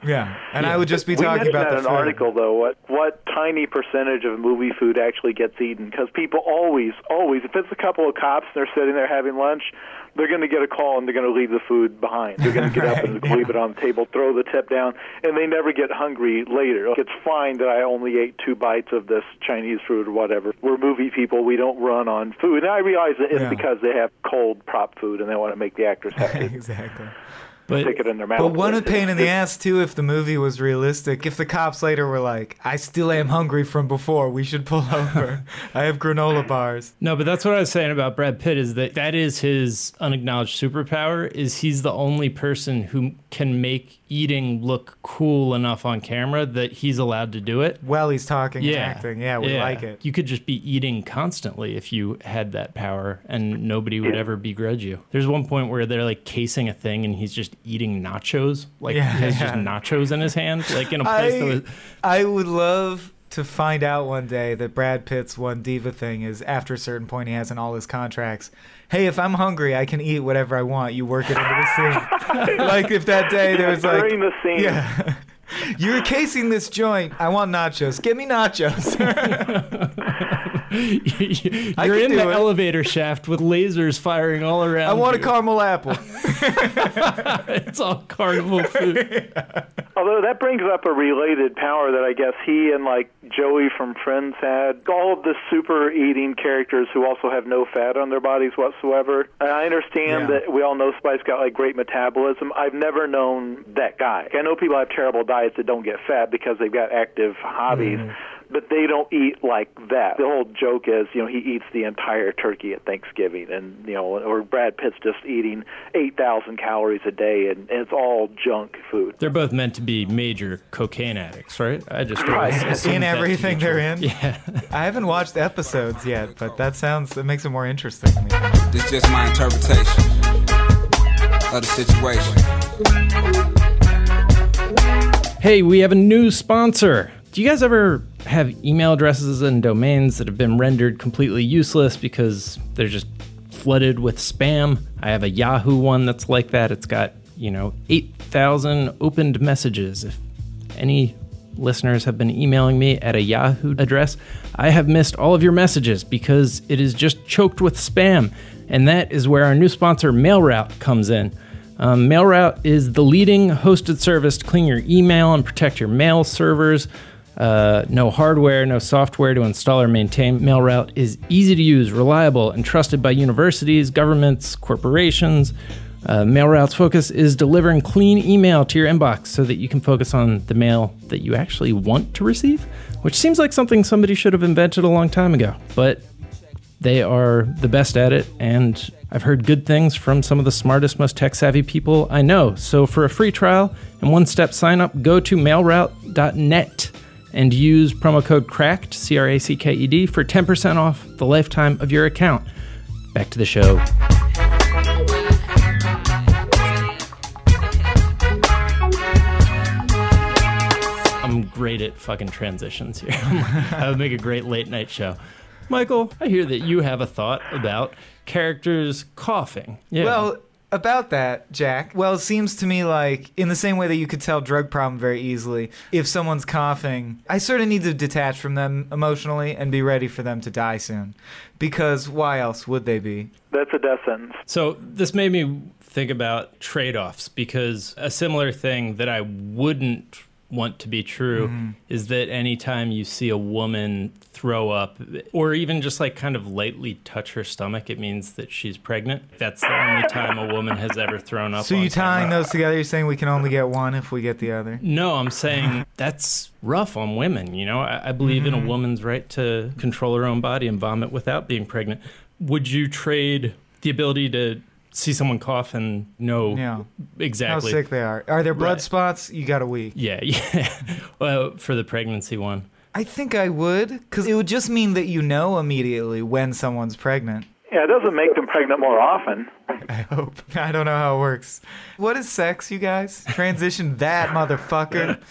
And I would just be talking about the an food. article, though, what tiny percentage of movie food actually gets eaten. Because people always, if it's a couple of cops and they're sitting there having lunch, they're going to get a call and they're going to leave the food behind. They're going to get up and leave it on the table, throw the tip down, and they never get hungry later. It's fine that I only ate 2 bites of this Chinese food or whatever. We're movie people. We don't run on food. And I realize that it's because they have cold prop food and they want to make the actors happy. Exactly. Stick it in their mouth. But what a pain in the ass, too, if the movie was realistic. If the cops later were like, I still am hungry from before. We should pull over. I have granola bars. No, but that's what I was saying about Brad Pitt is that is his unacknowledged superpower, is he's the only person who can make eating look cool enough on camera that he's allowed to do it. Well, he's talking and acting. Yeah, we like it. You could just be eating constantly if you had that power and nobody would ever begrudge you. There's one point where they're like casing a thing and he's just eating nachos. Like he has just nachos in his hand, like in a place that was... I would love to find out one day that Brad Pitt's one diva thing is after a certain point he has in all his contracts, hey, if I'm hungry, I can eat whatever I want. You work it into the scene. Like if that day there was like... During the scene. Yeah. You're casing this joint. I want nachos. Give me nachos. You're in the elevator shaft with lasers firing all around. I want a caramel apple. It's all carnival food. Although that brings up a related power that I guess he and like Joey from Friends had. All of the super eating characters who also have no fat on their bodies whatsoever. And I understand that we all know Spike's got like great metabolism. I've never known that guy. I know people have terrible diets that don't get fat because they've got active hobbies. But they don't eat like that. The whole joke is, he eats the entire turkey at Thanksgiving, and or Brad Pitt's just eating 8,000 calories a day, and it's all junk food. They're both meant to be major cocaine addicts, right? I just in everything they're in. Yeah, I haven't watched episodes yet, but it makes it more interesting to me. This is just my interpretation of the situation. Hey, we have a new sponsor. Do you guys ever have email addresses and domains that have been rendered completely useless because they're just flooded with spam? I have a Yahoo one that's like that. It's got, 8,000 opened messages. If any listeners have been emailing me at a Yahoo address, I have missed all of your messages because it is just choked with spam. And that is where our new sponsor, MailRoute, comes in. MailRoute is the leading hosted service to clean your email and protect your mail servers. No hardware, no software to install or maintain. MailRoute is easy to use, reliable, and trusted by universities, governments, corporations. MailRoute's focus is delivering clean email to your inbox so that you can focus on the mail that you actually want to receive, which seems like something somebody should have invented a long time ago. But they are the best at it, and I've heard good things from some of the smartest, most tech-savvy people I know. So for a free trial and one-step sign-up, go to mailroute.net and use promo code CRACKED, C-R-A-C-K-E-D, for 10% off the lifetime of your account. Back to the show. I'm great at fucking transitions here. I would make a great late-night show. Michael, I hear that you have a thought about characters coughing. Yeah. Well, about that, Jack, it seems to me like, in the same way that you could tell drug problem very easily, if someone's coughing, I sort of need to detach from them emotionally and be ready for them to die soon. Because why else would they be? That's a death sentence. So this made me think about trade-offs, because a similar thing that I wouldn't want to be true is that anytime you see a woman throw up or even just like kind of lightly touch her stomach, it means that she's pregnant. That's the only time a woman has ever thrown up. So you tying those together, you're saying we can only get one if we get the other? No, I'm saying that's rough on women. I believe in a woman's right to control her own body and vomit without being pregnant. Would you trade the ability to see someone cough and know exactly how sick they are? Are there blood spots? You got a week. Yeah. Well, for the pregnancy one. I think I would, because it would just mean that you know immediately when someone's pregnant. Yeah, it doesn't make them pregnant more often. I hope. I don't know how it works. What is sex, you guys? Transition that, motherfucker.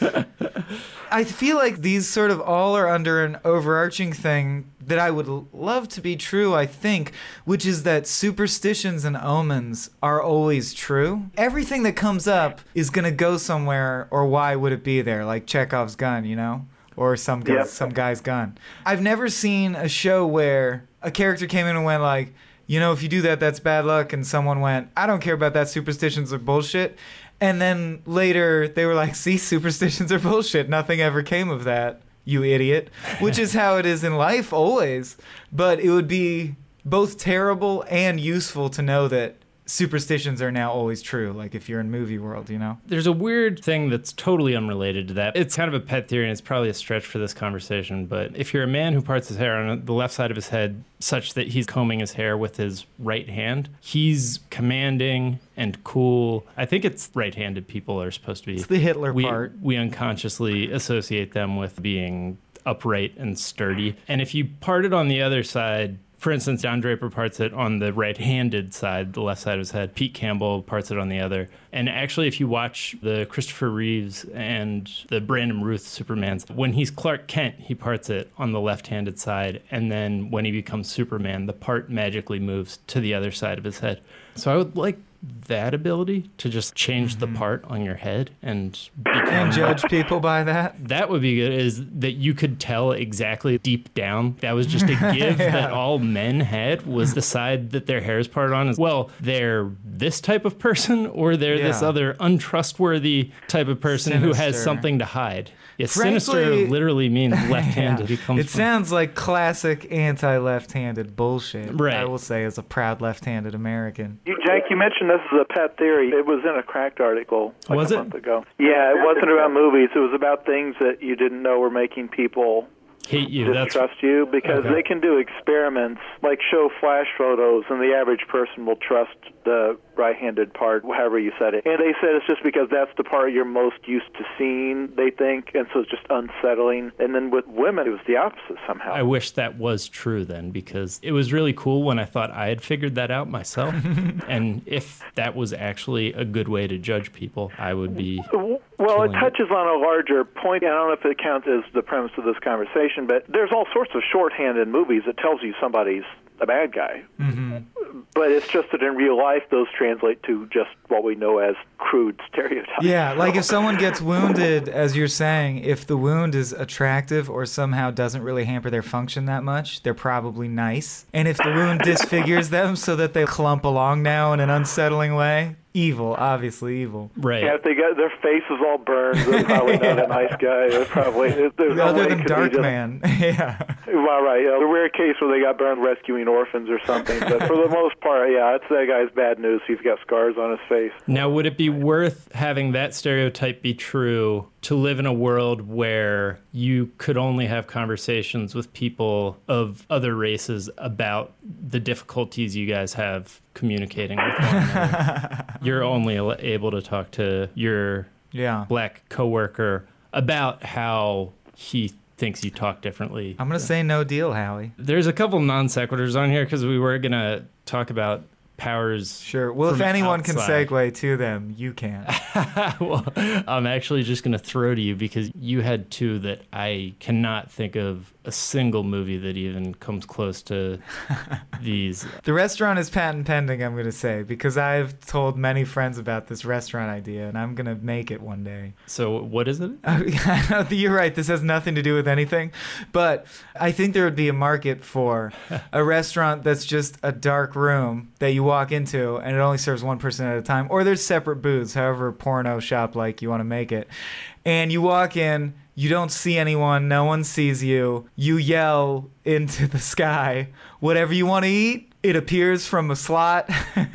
I feel like these sort of all are under an overarching thing that I would love to be true, I think, which is that superstitions and omens are always true. Everything that comes up is going to go somewhere, or why would it be there? Like Chekhov's gun, you know? Or some guy's gun. I've never seen a show where a character came in and went like, you know, if you do that, that's bad luck. And someone went, I don't care about that. Superstitions are bullshit. And then later they were like, see, superstitions are bullshit. Nothing ever came of that, you idiot. Which is how it is in life always. But it would be both terrible and useful to know that superstitions are now always true, like if you're in movie world, you know? There's a weird thing that's totally unrelated to that. It's kind of a pet theory, and it's probably a stretch for this conversation, but if you're a man who parts his hair on the left side of his head such that he's combing his hair with his right hand, he's commanding and cool. I think it's right-handed people are supposed to be. It's the Hitler part. We unconsciously associate them with being upright and sturdy. And if you part it on the other side, for instance, Don Draper parts it on the right-handed side, the left side of his head. Pete Campbell parts it on the other. And actually, if you watch the Christopher Reeves and the Brandon Routh Supermans, when he's Clark Kent, he parts it on the left-handed side. And then when he becomes Superman, the part magically moves to the other side of his head. So I would like that ability to just change the part on your head and judge people by that. That would be good, is that you could tell exactly deep down. That was just a give that all men had, was the side that their hair is parted on is, well, they're this type of person or they're this other untrustworthy type of person who has something to hide. Yeah, Frankly, sinister literally means left-handed. It sounds like classic anti-left-handed bullshit. Right. I will say, as a proud left-handed American. Jack, you mentioned this is a pet theory. It was in a Cracked article was a it? month ago. Yeah, it wasn't about movies. It was about things that you didn't know were making people hate you. Distrust you, because they can do experiments like show flash photos, and the average person will trust the right-handed part, however you said it. And they said it's just because that's the part you're most used to seeing, they think, and so it's just unsettling. And then with women, it was the opposite somehow. I wish that was true then, because it was really cool when I thought I had figured that out myself. And if that was actually a good way to judge people, I would be... Well, it touches on a larger point. I don't know if it counts as the premise of this conversation, but there's all sorts of shorthand in movies that tells you somebody's a bad guy. Mm-hmm. But it's just that in real life, those translate to just what we know as crude stereotypes. Yeah, like if someone gets wounded, as you're saying, if the wound is attractive or somehow doesn't really hamper their function that much, they're probably nice. And if the wound disfigures them so that they clump along now in an unsettling way, evil, obviously evil. Right. Yeah, if they got their faces all burned, they're probably not a nice guy. They're probably other than Darkman. Yeah. Well, right. The rare case where they got burned rescuing orphans or something. But for the most part, yeah, it's that guy's bad news. He's got scars on his face. Now, would it be worth having that stereotype be true to live in a world where you could only have conversations with people of other races about the difficulties you guys have communicating with one another? You're only able to talk to your black coworker about how he thinks you talk differently. I'm going to say no deal, Howie. There's a couple non sequiturs on here because we were going to talk about powers. Sure. Well, if anyone can segue to them, you can. Well, I'm actually just going to throw to you because you had two that I cannot think of a single movie that even comes close to these. The restaurant is patent pending, I'm going to say, because I've told many friends about this restaurant idea, and I'm going to make it one day. So what is it? You're right. This has nothing to do with anything, but I think there would be a market for a restaurant that's just a dark room that you walk into, and it only serves one person at a time, or there's separate booths, however porno shop like you want to make it. And you walk in, you don't see anyone, no one sees you, you yell into the sky, whatever you want to eat, it appears from a slot.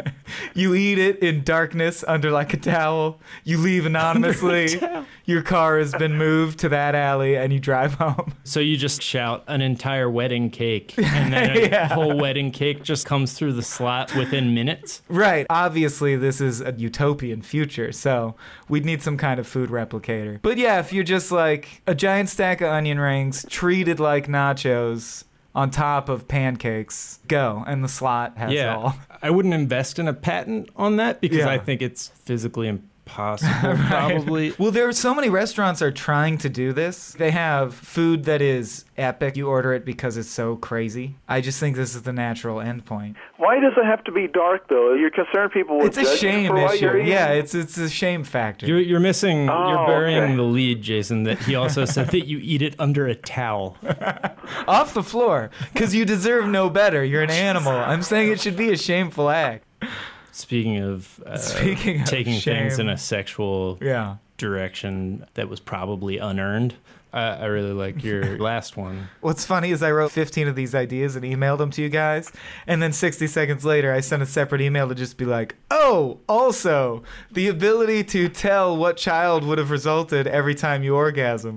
You eat it in darkness under like a towel. You leave anonymously. Your car has been moved to that alley and you drive home. So you just shout an entire wedding cake and then a whole wedding cake just comes through the slot within minutes? Right. Obviously, this is a utopian future, so we'd need some kind of food replicator. But yeah, if you're just like a giant stack of onion rings treated like nachos, on top of pancakes. Go. And the slot has it all. I wouldn't invest in a patent on that because Yeah. I think it's physically impossible, probably. Well, there are so many restaurants are trying to do this. They have food that is epic. You order it because it's so crazy. I just think this is the natural end point. Why does it have to be dark, though? You're concerned people will It's a judge you shame for what issue. you're eating? Yeah, it's a shame factor. You're missing, you're burying okay. the lead, Jason, that he also said that you eat it under a towel. Off the floor, because you deserve no better. You're an animal. I'm saying it should be a shameful act. Speaking of Speaking of taking things shame. in a sexual Yeah. direction that was probably unearned, I really like your last one. What's funny is I wrote 15 of these ideas and emailed them to you guys, and then 60 seconds later I sent a separate email to just be like, oh, also, the ability to tell what child would have resulted every time you orgasm.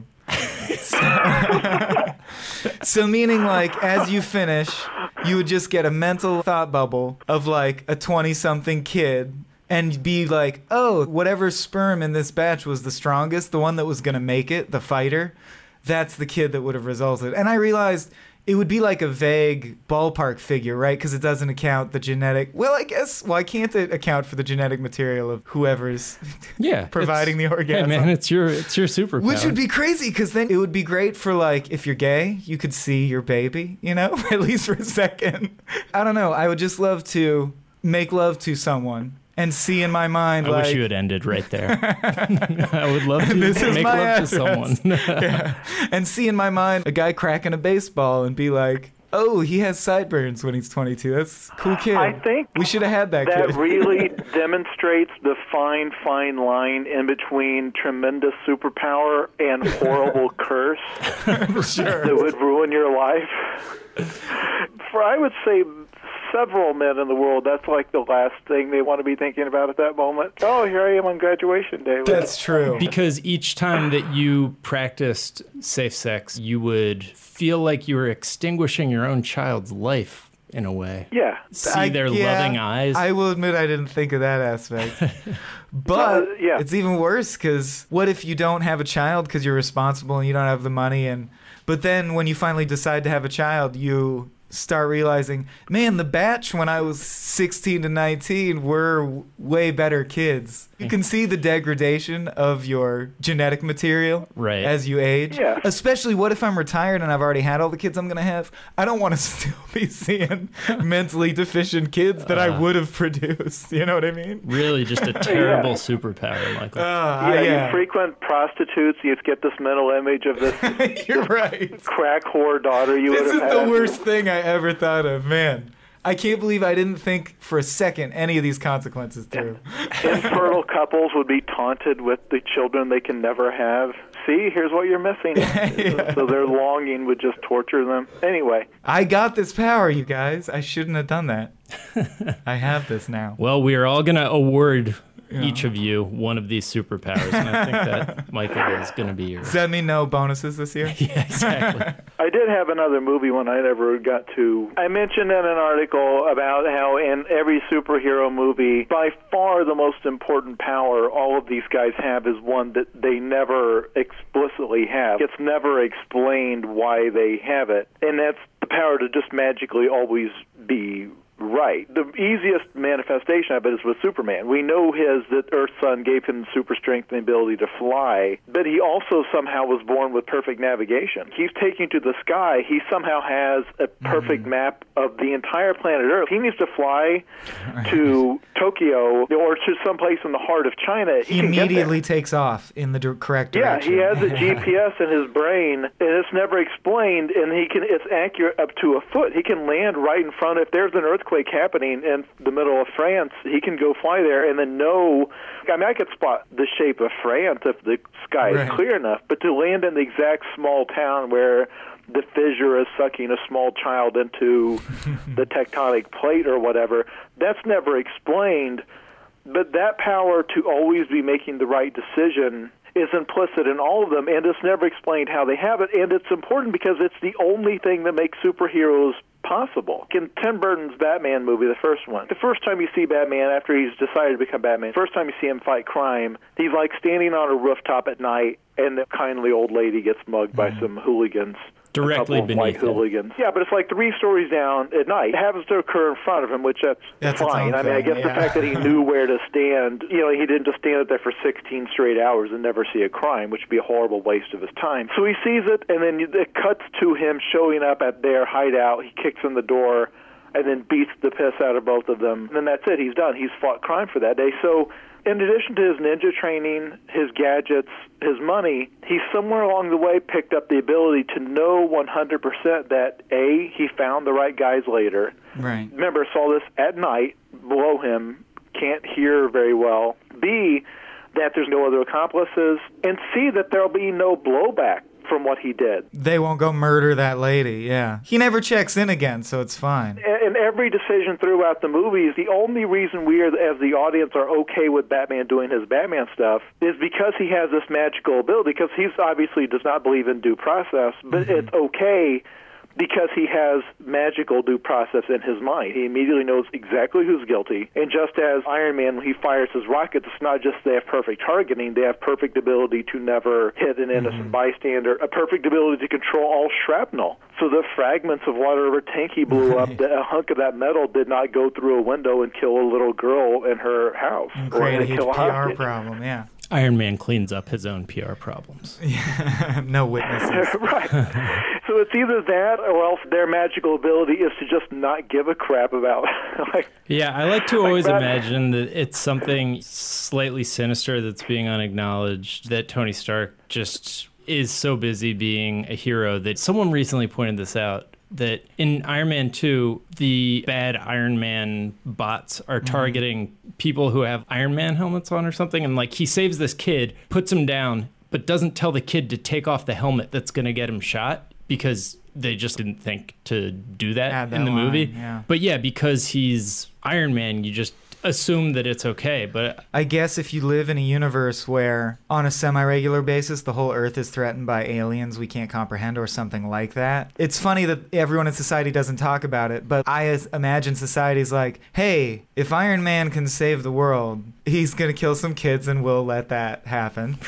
So meaning like as you finish, you would just get a mental thought bubble of like a 20-something kid and be like, oh, whatever sperm in this batch was the strongest, the one that was going to make it, the fighter, that's the kid that would have resulted. And I realized it would be like a vague ballpark figure, right? Because it doesn't account the genetic. Well, I guess, why can't it account for the genetic material of whoever's providing the orgasm? Hey man, it's your superpower. Which would be crazy, because then it would be great for, like, if you're gay, you could see your baby, you know, at least for a second. I don't know. I would just love to make love to someone and see in my mind, I like... wish you had ended right there. I would love to This is make my love address. to someone. Yeah. And see in my mind a guy cracking a baseball and be like, oh, he has sideburns when he's 22. That's a cool kid. I think we should have had that That kid. really demonstrates the fine line in between tremendous superpower and horrible curse Sure. that would ruin your life. For, I would say, several men in the world, that's like the last thing they want to be thinking about at that moment. Oh, here I am on graduation day. That's true. Because each time that you practiced safe sex, you would feel like you were extinguishing your own child's life in a way. Yeah. See their loving eyes. I will admit I didn't think of that aspect. But yeah. it's even worse, because what if you don't have a child because you're responsible and you don't have the money, but then when you finally decide to have a child, you start realizing, man, the batch when I was 16 to 19 were way better kids. You can see the degradation of your genetic material Right. as you age. Yeah. Especially, what if I'm retired and I've already had all the kids I'm going to have? I don't want to still be seeing mentally deficient kids that I would have produced. You know what I mean? Really just a terrible superpower, Michael. You frequent prostitutes, you get this mental image of this You're right. crack whore daughter you This would is have the had. worst thing I ever thought of, man. I can't believe I didn't think for a second any of these consequences through. Infertile couples would be taunted with the children they can never have. See, here's what you're missing. Yeah. So their longing would just torture them. Anyway. I got this power, you guys. I shouldn't have done that. I have this now. Well, we are all going to award each of you one of these superpowers, and I think that Michael is going to be yours. Does that mean no bonuses this year? Yeah, exactly. I did have another movie one I never got to. I mentioned in an article about how in every superhero movie, by far the most important power all of these guys have is one that they never explicitly have. It's never explained why they have it, and that's the power to just magically always be right. The easiest manifestation of it is with Superman. We know that Earth's sun gave him super strength and the ability to fly, but he also somehow was born with perfect navigation. He's taking to the sky. He somehow has a perfect map of the entire planet Earth. He needs to fly to Tokyo or to someplace in the heart of China. He can get there. immediately takes off in the correct direction. Yeah, he has a GPS in his brain, and it's never explained, and it's accurate up to a foot. He can land right in front. If there's an earthquake happening in the middle of France, he can go fly there and then know. I mean, I could spot the shape of France if the sky is clear enough, but to land in the exact small town where the fissure is sucking a small child into the tectonic plate or whatever, that's never explained. But that power to always be making the right decision is implicit in all of them, and it's never explained how they have it, and it's important because it's the only thing that makes superheroes possible. In Tim Burton's Batman movie, the first one, the first time you see Batman after he's decided to become Batman, first time you see him fight crime, he's like standing on a rooftop at night, and the kindly old lady gets mugged by some hooligans. Directly a couple of white beneath him. hooligans. Yeah, but it's like 3 stories down at night. It happens to occur in front of him, which that's its fine. own I mean, I thing, guess the yeah. fact that he knew where to stand, he didn't just stand up there for 16 straight hours and never see a crime, which would be a horrible waste of his time. So he sees it, and then it cuts to him showing up at their hideout. He kicks in the door and then beats the piss out of both of them. And then that's it. He's done. He's fought crime for that day. So in addition to his ninja training, his gadgets, his money, he somewhere along the way picked up the ability to know 100% that, A, he found the right guys later. Right. Remember, saw this at night, below him, can't hear very well. B, that there's no other accomplices. And C, that there'll be no blowback from what he did. They won't go murder that lady, yeah. He never checks in again, so it's fine. In every decision throughout the movies, the only reason we, as the audience, are okay with Batman doing his Batman stuff is because he has this magical ability, because he obviously does not believe in due process, but it's okay because he has magical due process in his mind. He immediately knows exactly who's guilty. And just as Iron Man, when he fires his rockets, it's not just they have perfect targeting, they have perfect ability to never hit an innocent bystander, a perfect ability to control all shrapnel. So the fragments of whatever tank he blew up, a hunk of that metal did not go through a window and kill a little girl in her house. And or create a huge kill PR hostage. problem, yeah. Iron Man cleans up his own PR problems. No witnesses. Right. So it's either that or else their magical ability is to just not give a crap about. Yeah, I like to always that. imagine that it's something slightly sinister that's being unacknowledged, that Tony Stark just is so busy being a hero that someone recently pointed this out, that in Iron Man 2, the bad Iron Man bots are targeting people who have Iron Man helmets on or something, and like he saves this kid, puts him down, but doesn't tell the kid to take off the helmet that's going to get him shot because they just didn't think to do that Add that in the line, movie. yeah. But yeah, because he's Iron Man, you just assume that it's okay. But I guess if you live in a universe where, on a semi-regular basis, the whole Earth is threatened by aliens we can't comprehend or something like that, it's funny that everyone in society doesn't talk about it, but I imagine society's like, hey, if Iron Man can save the world, he's going to kill some kids and we'll let that happen.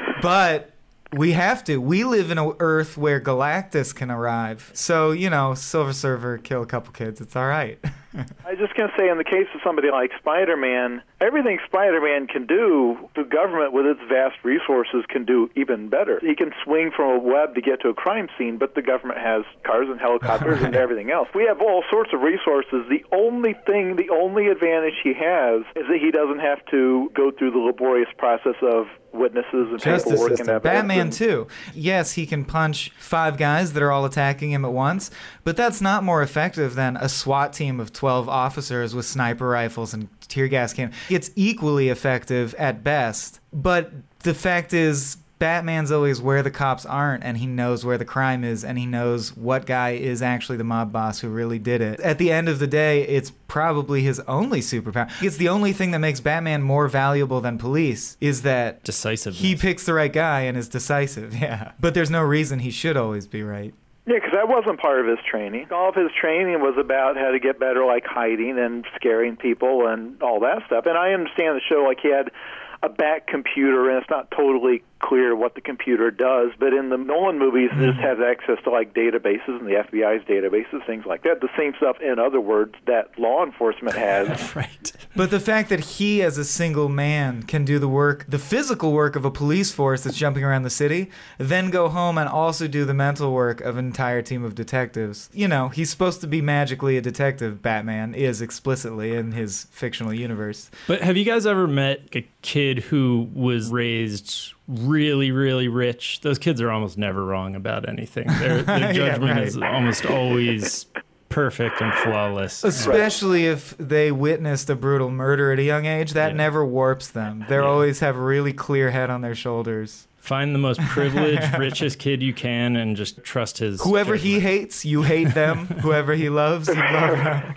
But we have to. We live in an Earth where Galactus can arrive. So, Silver Surfer, kill a couple kids. It's all right. I was just going to say, in the case of somebody like Spider-Man, everything Spider-Man can do, the government with its vast resources can do even better. He can swing from a web to get to a crime scene, but the government has cars and helicopters and everything else. We have all sorts of resources. The only advantage he has is that he doesn't have to go through the laborious process of witnesses and Justice paperwork system. and evidence. Batman too. Yes, he can punch 5 guys that are all attacking him at once, but that's not more effective than a SWAT team of 12 officers with sniper rifles and tear gas cannons. It's equally effective at best, but the fact is, Batman's always where the cops aren't, and he knows where the crime is, and he knows what guy is actually the mob boss who really did it. At the end of the day, it's probably his only superpower. It's the only thing that makes Batman more valuable than police, is that decisiveness. he picks the right guy and is decisive, yeah. But there's no reason he should always be right. Yeah, because that wasn't part of his training. All of his training was about how to get better, like hiding and scaring people and all that stuff. And I understand the show, like he had a back computer, and it's not totally clear what the computer does, but in the Nolan movies, it just has access to like databases and the FBI's databases, things like that. The same stuff, in other words, that law enforcement has. Right. But the fact that he, as a single man, can do the work, the physical work of a police force that's jumping around the city, then go home and also do the mental work of an entire team of detectives. He's supposed to be magically a detective, Batman is explicitly in his fictional universe. But have you guys ever met a kid who was raised really, really rich? Those kids are almost never wrong about anything. Their judgment is almost always perfect and flawless. Especially if they witnessed a brutal murder at a young age, that never warps them. They always have a really clear head on their shoulders. Find the most privileged, richest kid you can and just trust his Whoever judgment. he hates, you hate them. Whoever he loves, you love them.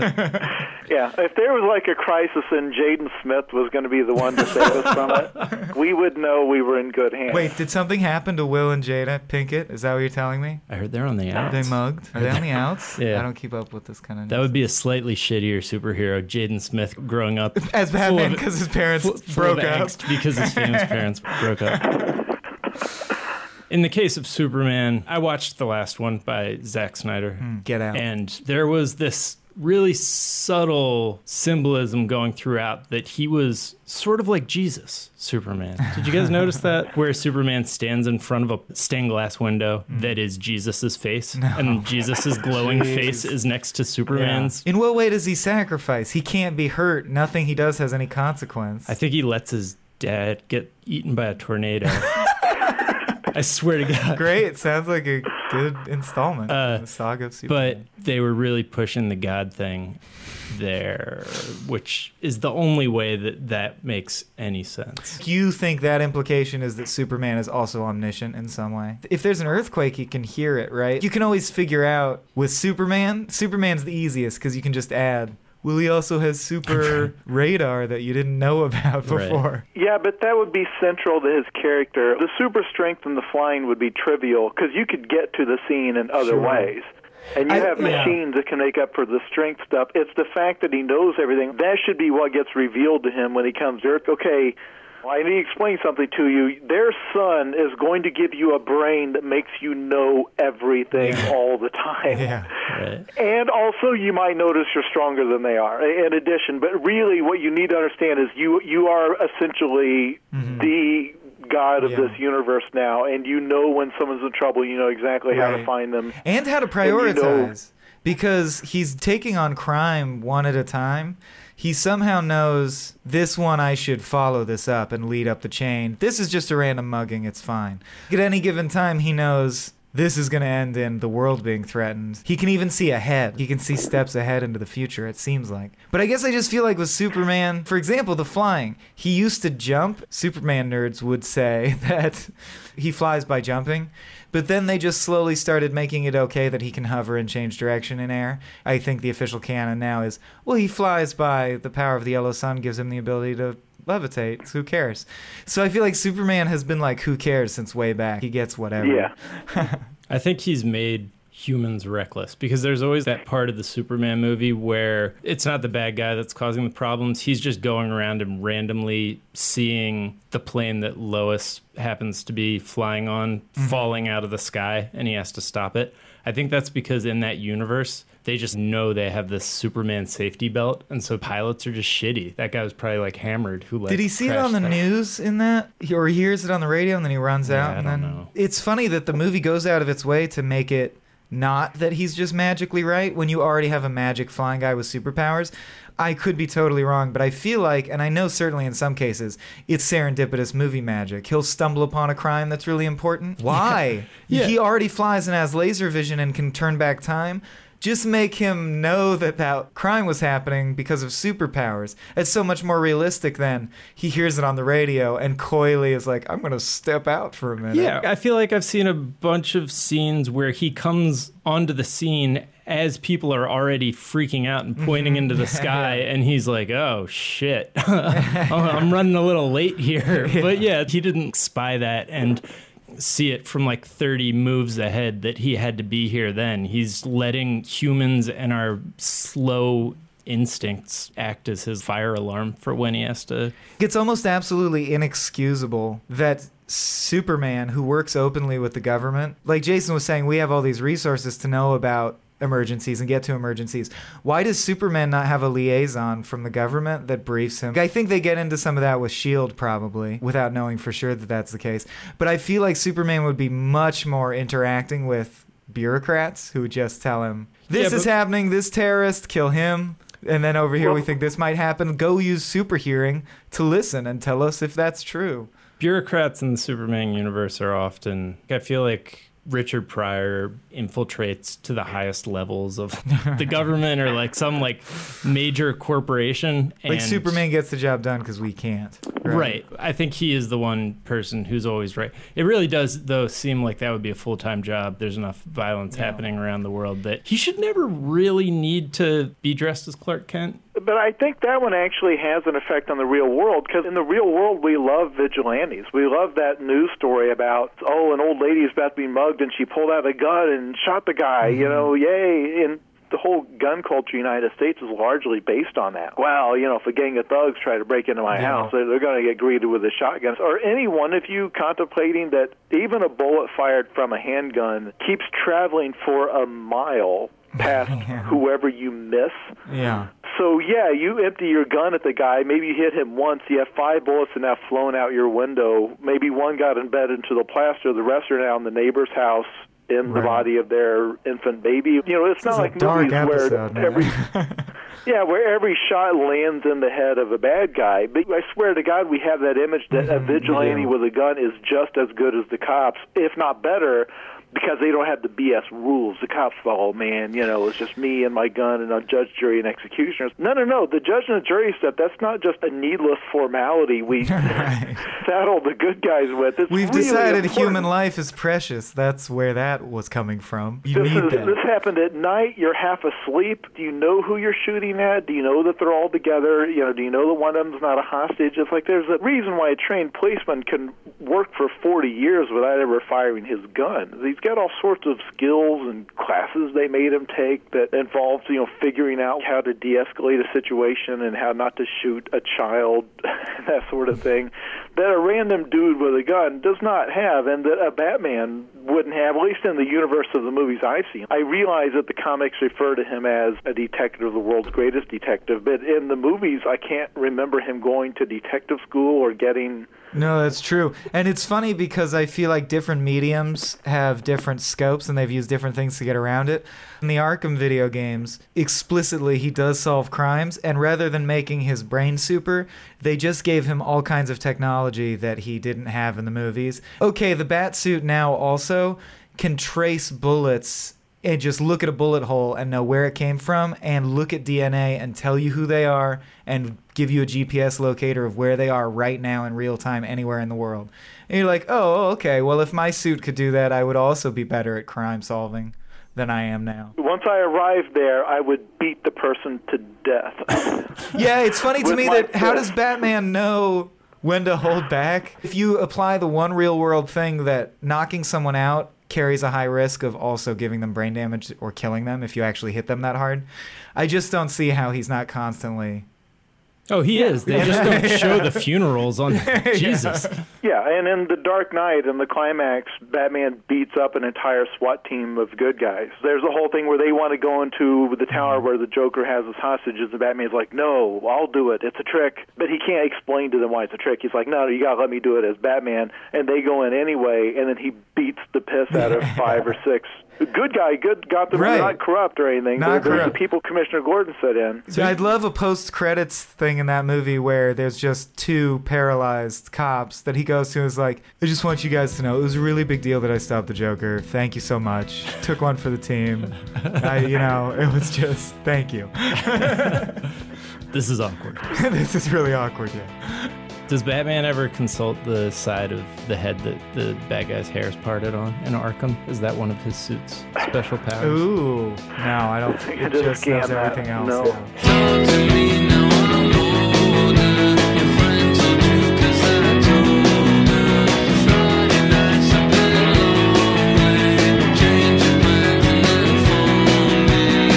Yeah, if there was like a crisis and Jaden Smith was going to be the one to save us from it, we would know we were in good hands. Wait, did something happen to Will and Jada Pinkett? Is that what you're telling me? I heard they're on the Are outs. they mugged? Are they on the outs? Yeah. I don't keep up with this kind of news. That would be a slightly shittier superhero, Jaden Smith, growing up as Batman full of- because his parents full broke of up. angst because his famous parents broke up. In the case of Superman, I watched the last one by Zack Snyder. Get Out. And there was this really subtle symbolism going throughout that he was sort of like Jesus, Superman. Did you guys notice that? Where Superman stands in front of a stained glass window that is Jesus's face, and Jesus's glowing face is next to Superman's. In what way does he sacrifice? He can't be hurt. Nothing he does has any consequence. I think he lets his dad get eaten by a tornado. I swear to God. Great. Sounds like a good installment in the saga of Superman. But they were really pushing the God thing there, which is the only way that makes any sense. Do you think that implication is that Superman is also omniscient in some way? If there's an earthquake, he can hear it, right? You can always figure out with Superman's the easiest because you can just add, well, he also has super radar that you didn't know about before. Right. Yeah, but that would be central to his character. The super strength and the flying would be trivial because you could get to the scene in other ways. And you have machines that can make up for the strength stuff. It's the fact that he knows everything. That should be what gets revealed to him when he comes to Earth. Okay, I need to explain something to you. Their son is going to give you a brain that makes you know everything all the time. Yeah. Right. And also, you might notice you're stronger than they are, in addition. But really, what you need to understand is you are essentially the God of this universe now, and you know when someone's in trouble, you know exactly how to find them. And how to prioritize. Because he's taking on crime one at a time. He somehow knows this one I should follow this up and lead up the chain. This is just a random mugging, it's fine. At any given time, he knows this is going to end in the world being threatened. He can even see ahead. He can see steps ahead into the future, it seems like. But I guess I just feel like with Superman, for example, the flying, he used to jump. Superman nerds would say that he flies by jumping. But then they just slowly started making it okay that he can hover and change direction in air. I think the official canon now is, well, he flies by the power of the yellow sun gives him the ability to levitate. Who cares? So I feel like Superman has been like, who cares since way back. He gets whatever. Yeah. I think he's made humans reckless because there's always that part of the Superman movie where it's not the bad guy that's causing the problems. He's just going around and randomly seeing the plane that Lois happens to be flying on falling out of the sky, and he has to stop it. I think that's because in that universe, they just know they have this Superman safety belt, and so pilots are just shitty. That guy was probably like hammered. Did he see it on the news in that? Or he hears it on the radio and then he runs out? I don't know. It's funny that the movie goes out of its way to make it not that he's just magically right when you already have a magic flying guy with superpowers. I could be totally wrong, but I feel like, and I know certainly in some cases, it's serendipitous movie magic. He'll stumble upon a crime that's really important. Why? Yeah. He already flies and has laser vision and can turn back time. Just make him know that crime was happening because of superpowers. It's so much more realistic than he hears it on the radio and coyly is like, I'm going to step out for a minute. Yeah, I feel like I've seen a bunch of scenes where he comes onto the scene as people are already freaking out and pointing into the sky, and he's like, oh, shit. I'm running a little late here. But yeah, he didn't spy that and see it from like 30 moves ahead that he had to be here then. He's letting humans and our slow instincts act as his fire alarm for when he has to. It's almost absolutely inexcusable that Superman, who works openly with the government, like Jason was saying, we have all these resources to know about emergencies and get to emergencies. Why does Superman not have a liaison from the government that briefs him? I think they get into some of that with S.H.I.E.L.D. probably, without knowing for sure that that's the case. But I feel like Superman would be much more interacting with bureaucrats who would just tell him, this is happening, this terrorist, kill him. And then over here we think this might happen. Go use super hearing to listen and tell us if that's true. Bureaucrats in the Superman universe are often, I feel like Richard Pryor infiltrates to the highest levels of the government or like some like major corporation. Like Superman gets the job done because we can't. Right. I think he is the one person who's always right. It really does, though, seem like that would be a full-time job. There's enough violence happening around the world that he should never really need to be dressed as Clark Kent. But I think that one actually has an effect on the real world, because in the real world, we love vigilantes. We love that news story about, an old lady is about to be mugged, and she pulled out a gun and shot the guy, you know, yay. And the whole gun culture in the United States is largely based on that. Well, if a gang of thugs try to break into my house, they're going to get greeted with a shotgun. Or any one of you contemplating that even a bullet fired from a handgun keeps traveling for a mile past whoever you miss. Yeah. So, you empty your gun at the guy. Maybe you hit him once. You have 5 bullets and now flown out your window. Maybe one got embedded into the plaster. The rest are now in the neighbor's house in the body of their infant baby. It's not like movies where every shot lands in the head of a bad guy. But I swear to God, we have that image that a vigilante with a gun is just as good as the cops, if not better, because they don't have the BS rules. The cops, it's just me and my gun and a judge, jury, and executioners. No. The judge and the jury stuff, that's not just a needless formality we saddle the good guys with. We've really decided important. Human life is precious. That's where that was coming from. This happened at night. You're half asleep. Do you know who you're shooting at? Do you know that they're all together? Do you know that one of them's not a hostage? It's like there's a reason why a trained policeman can work for 40 years without ever firing his gun. He's got all sorts of skills and classes they made him take that involves, figuring out how to de-escalate a situation and how not to shoot a child, that sort of thing, that a random dude with a gun does not have, and that a Batman wouldn't have, at least in the universe of the movies I've seen. I realize that the comics refer to him as a detective, the world's greatest detective, but in the movies I can't remember him going to detective school or getting... No, that's true. And it's funny because I feel like different mediums have different scopes and they've used different things to get around it. In the Arkham video games, explicitly he does solve crimes, and rather than making his brain super, they just gave him all kinds of technology that he didn't have in the movies. Okay, the Batsuit now also can trace bullets and just look at a bullet hole and know where it came from, and look at DNA and tell you who they are and give you a GPS locator of where they are right now in real time anywhere in the world. And you're like, oh, okay, well, if my suit could do that, I would also be better at crime solving than I am now. Once I arrived there, I would beat the person to death. Yeah, it's funny to me that how does Batman know when to hold back? If you apply the one real world thing that knocking someone out carries a high risk of also giving them brain damage or killing them if you actually hit them that hard, I just don't see how he's not constantly... Oh, he is. They just don't show the funerals on Jesus. Yeah, and in The Dark Knight, in the climax, Batman beats up an entire SWAT team of good guys. There's a whole thing where they want to go into the tower where the Joker has his hostages, and Batman's like, no, I'll do it. It's a trick. But he can't explain to them why it's a trick. He's like, no, you got to let me do it as Batman. And they go in anyway, and then he beats the piss out of 5 or 6 good guy, good Gotham, not corrupt or anything. Not There's corrupt. the people Commissioner Gordon set in. So I'd love a post-credits thing in that movie where there's just 2 paralyzed cops that he goes to and is like, I just want you guys to know, it was a really big deal that I stopped the Joker. Thank you so much. Took one for the team. It was just, thank you. This is awkward. This is really awkward, yeah. Does Batman ever consult the side of the head that the bad guy's hair is parted on in Arkham? Is that one of his suit's special powers? Ooh. No, I don't think it just knows everything else. No. Talk to me now I'm older. Your friend told you 'cause I told her. Friday nights I've been lonely. Change your plans and then phone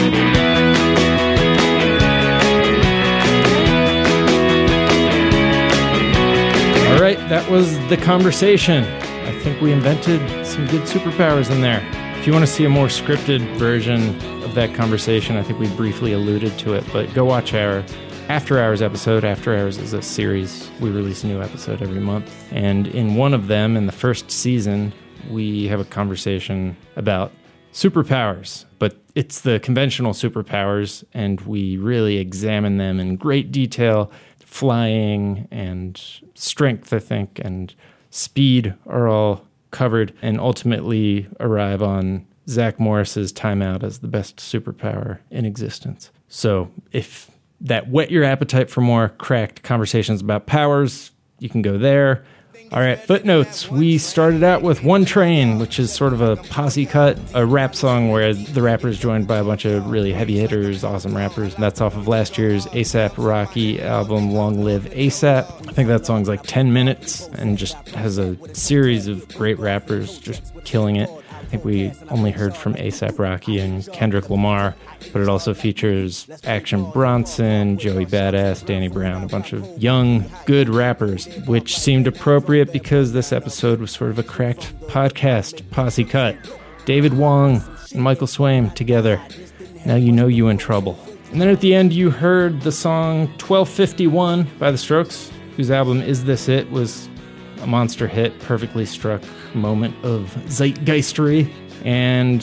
me. All right, that was The Conversation. I think we invented some good superpowers in there. If you want to see a more scripted version of that conversation, I think we briefly alluded to it, but go watch our After Hours episode. After Hours is a series. We release a new episode every month. And in one of them, in the first season, we have a conversation about superpowers, but it's the conventional superpowers, and we really examine them in great detail. Flying and strength, I think, and speed are all covered, and ultimately arrive on Zach Morris's Time Out as the best superpower in existence. So if that whet your appetite for more cracked conversations about powers, you can go there. All right, footnotes. We started out with One Train, which is sort of a posse cut, a rap song where the rapper is joined by a bunch of really heavy hitters, awesome rappers. That's off of last year's A$AP Rocky album, Long Live A$AP. I think that song's like 10 minutes and just has a series of great rappers just killing it. think we only heard from A$AP Rocky and Kendrick Lamar, but it also features Action Bronson, Joey Badass, Danny Brown, a bunch of young, good rappers, which seemed appropriate because this episode was sort of a Cracked podcast posse cut. David Wong and Michael Swaim together. Now you know you in trouble. And then at the end you heard the song 1251 by The Strokes, whose album Is This It was a monster hit, perfectly struck moment of zeitgeistery. And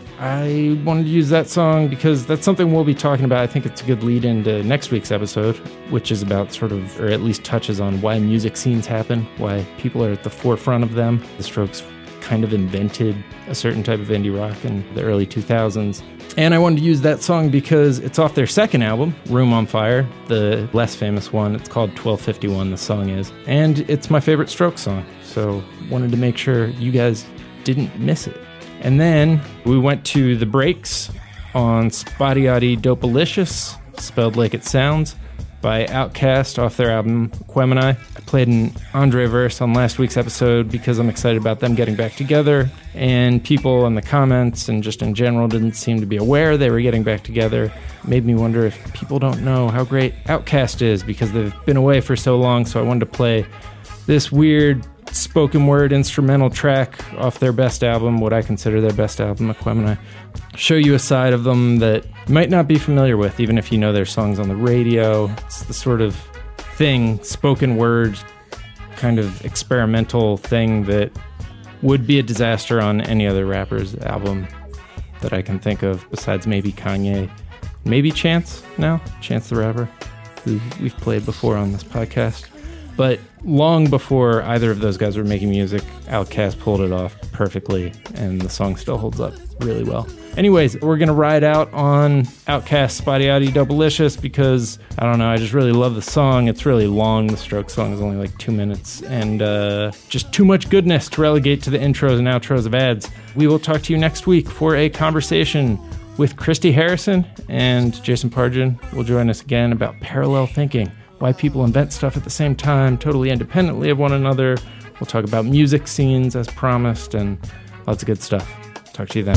I wanted to use that song because that's something we'll be talking about. I think it's a good lead into next week's episode, which is about sort of, or at least touches on why music scenes happen, why people are at the forefront of them. The Strokes kind of invented a certain type of indie rock in the early 2000s. And I wanted to use that song because it's off their second album, Room on Fire, the less famous one. It's called 1251, the song is. And it's my favorite Strokes song, so wanted to make sure you guys didn't miss it. And then we went to the breaks on Spotty Oddie Dopalicious, spelled like it sounds, by Outkast off their album Quemini. I played an Andre verse on last week's episode because I'm excited about them getting back together, and people in the comments and just in general didn't seem to be aware they were getting back together. It made me wonder if people don't know how great Outkast is because they've been away for so long, so I wanted to play this weird spoken word instrumental track off their best album, what I consider their best album, Aquemini. Show you a side of them that you might not be familiar with, even if you know their songs on the radio. It's the sort of thing, spoken word, kind of experimental thing that would be a disaster on any other rapper's album that I can think of, besides maybe Kanye. Maybe Chance now, Chance the Rapper, who we've played before on this podcast. But long before either of those guys were making music, Outkast pulled it off perfectly, and the song still holds up really well. Anyways, we're going to ride out on Outkast Spotty Oddie Dopalicious because, I don't know, I just really love the song. It's really long. The Strokes song is only like 2 minutes, and just too much goodness to relegate to the intros and outros of ads. We will talk to you next week for a conversation with Christy Harrison, and Jason Pargin will join us again about parallel thinking. Why people invent stuff at the same time, totally independently of one another. We'll talk about music scenes as promised and lots of good stuff. Talk to you then.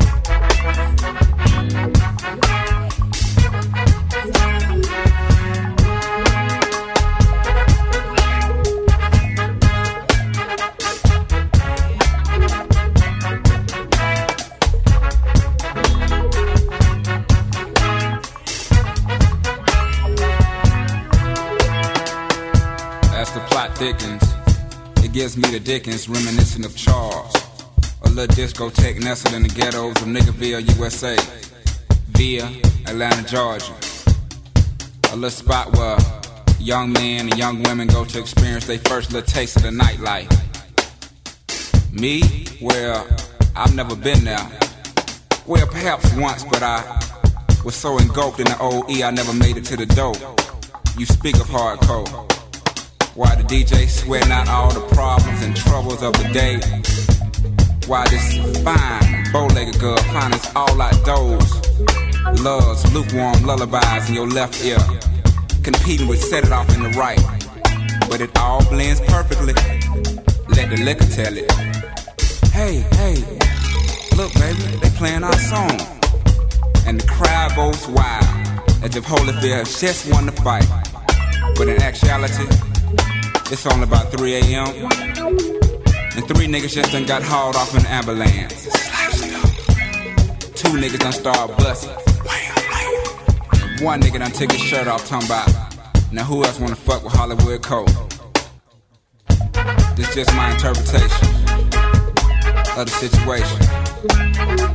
Thickens. It gives me the Dickens, reminiscent of Charles. A little discotheque nestled in the ghettos of Niggerville, USA, via Atlanta, Georgia. A little spot where young men and young women go to experience their first little taste of the nightlife. Me? Well, I've never been there. Well, perhaps once, but I was so engulfed in the OE I never made it to the door. You speak of hardcore. Why the DJ sweating out all the problems and troubles of the day? Why this fine, bow-legged girl finds all outdoors? Loves lukewarm lullabies in your left ear, competing with Set It Off in the right. But it all blends perfectly. Let the liquor tell it. Hey, look baby, they playing our song. And the crowd goes wild, as if Holyfield just won the fight. But in actuality, it's only about 3 a.m. And 3 niggas just done got hauled off in an ambulance. 2 niggas done started busting. And 1 nigga done took his shirt off talking about, now who else wanna fuck with Hollywood Cole? This just my interpretation of the situation.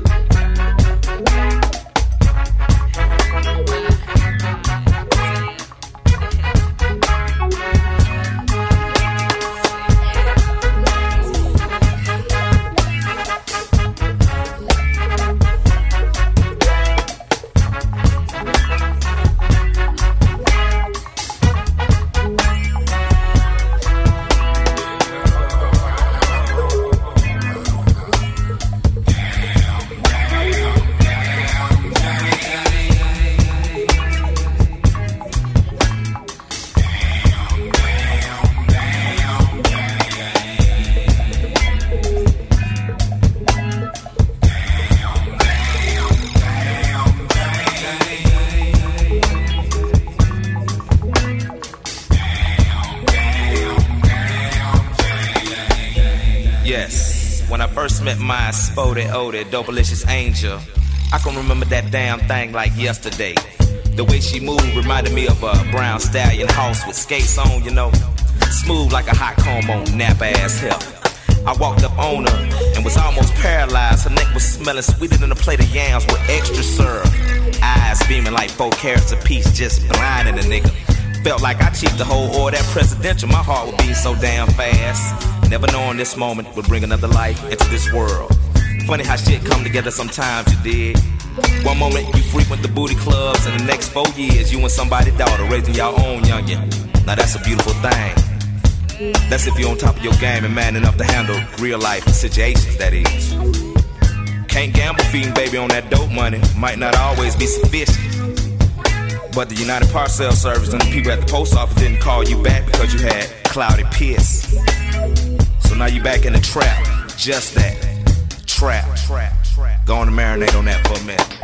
first met my Spody Odie, Dopalicious Angel. I can remember that damn thing like yesterday. The way she moved reminded me of a brown stallion horse with skates on, you know. Smooth like a hot comb on nap-ass hip. I walked up on her and was almost paralyzed. Her neck was smelling sweeter than a plate of yams with extra syrup. Eyes beaming like 4 carats apiece, just blinding a nigga. Felt like I cheaped the whole order that presidential. My heart would beat so damn fast. Never knowing this moment would bring another life into this world. Funny how shit come together sometimes, you dig. One moment you frequent the booty clubs, and the next 4 years you and somebody's daughter raising your own youngin'. Now that's a beautiful thing. That's if you're on top of your game and man enough to handle real life situations, that is. Can't gamble feeding baby on that dope money. Might not always be sufficient. But the United Parcel Service and the people at the post office didn't call you back because you had cloudy piss. So now you back in the trap. Just that. Trap. Go on and marinate on that for a minute.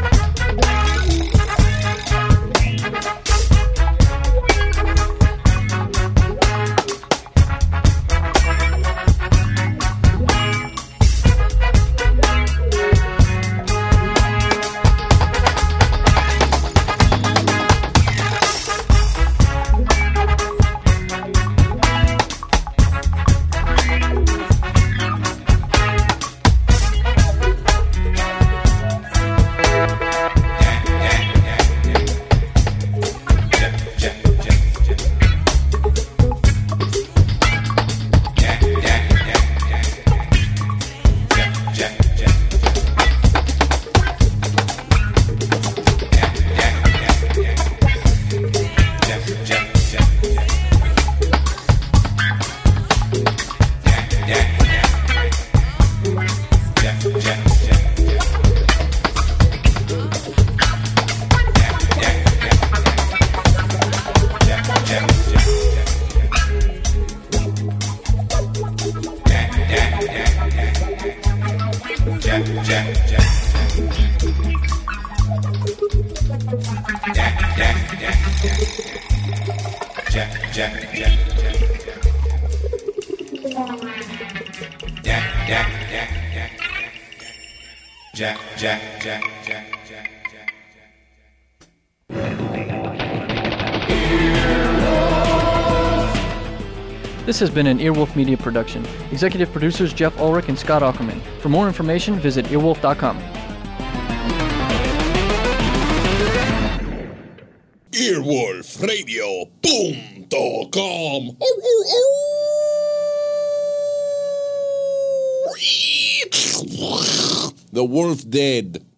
This has been an Earwolf Media production. Executive producers Jeff Ulrich and Scott Ackerman. For more information, visit earwolf.com. Earwolfradio.com. The wolf dead.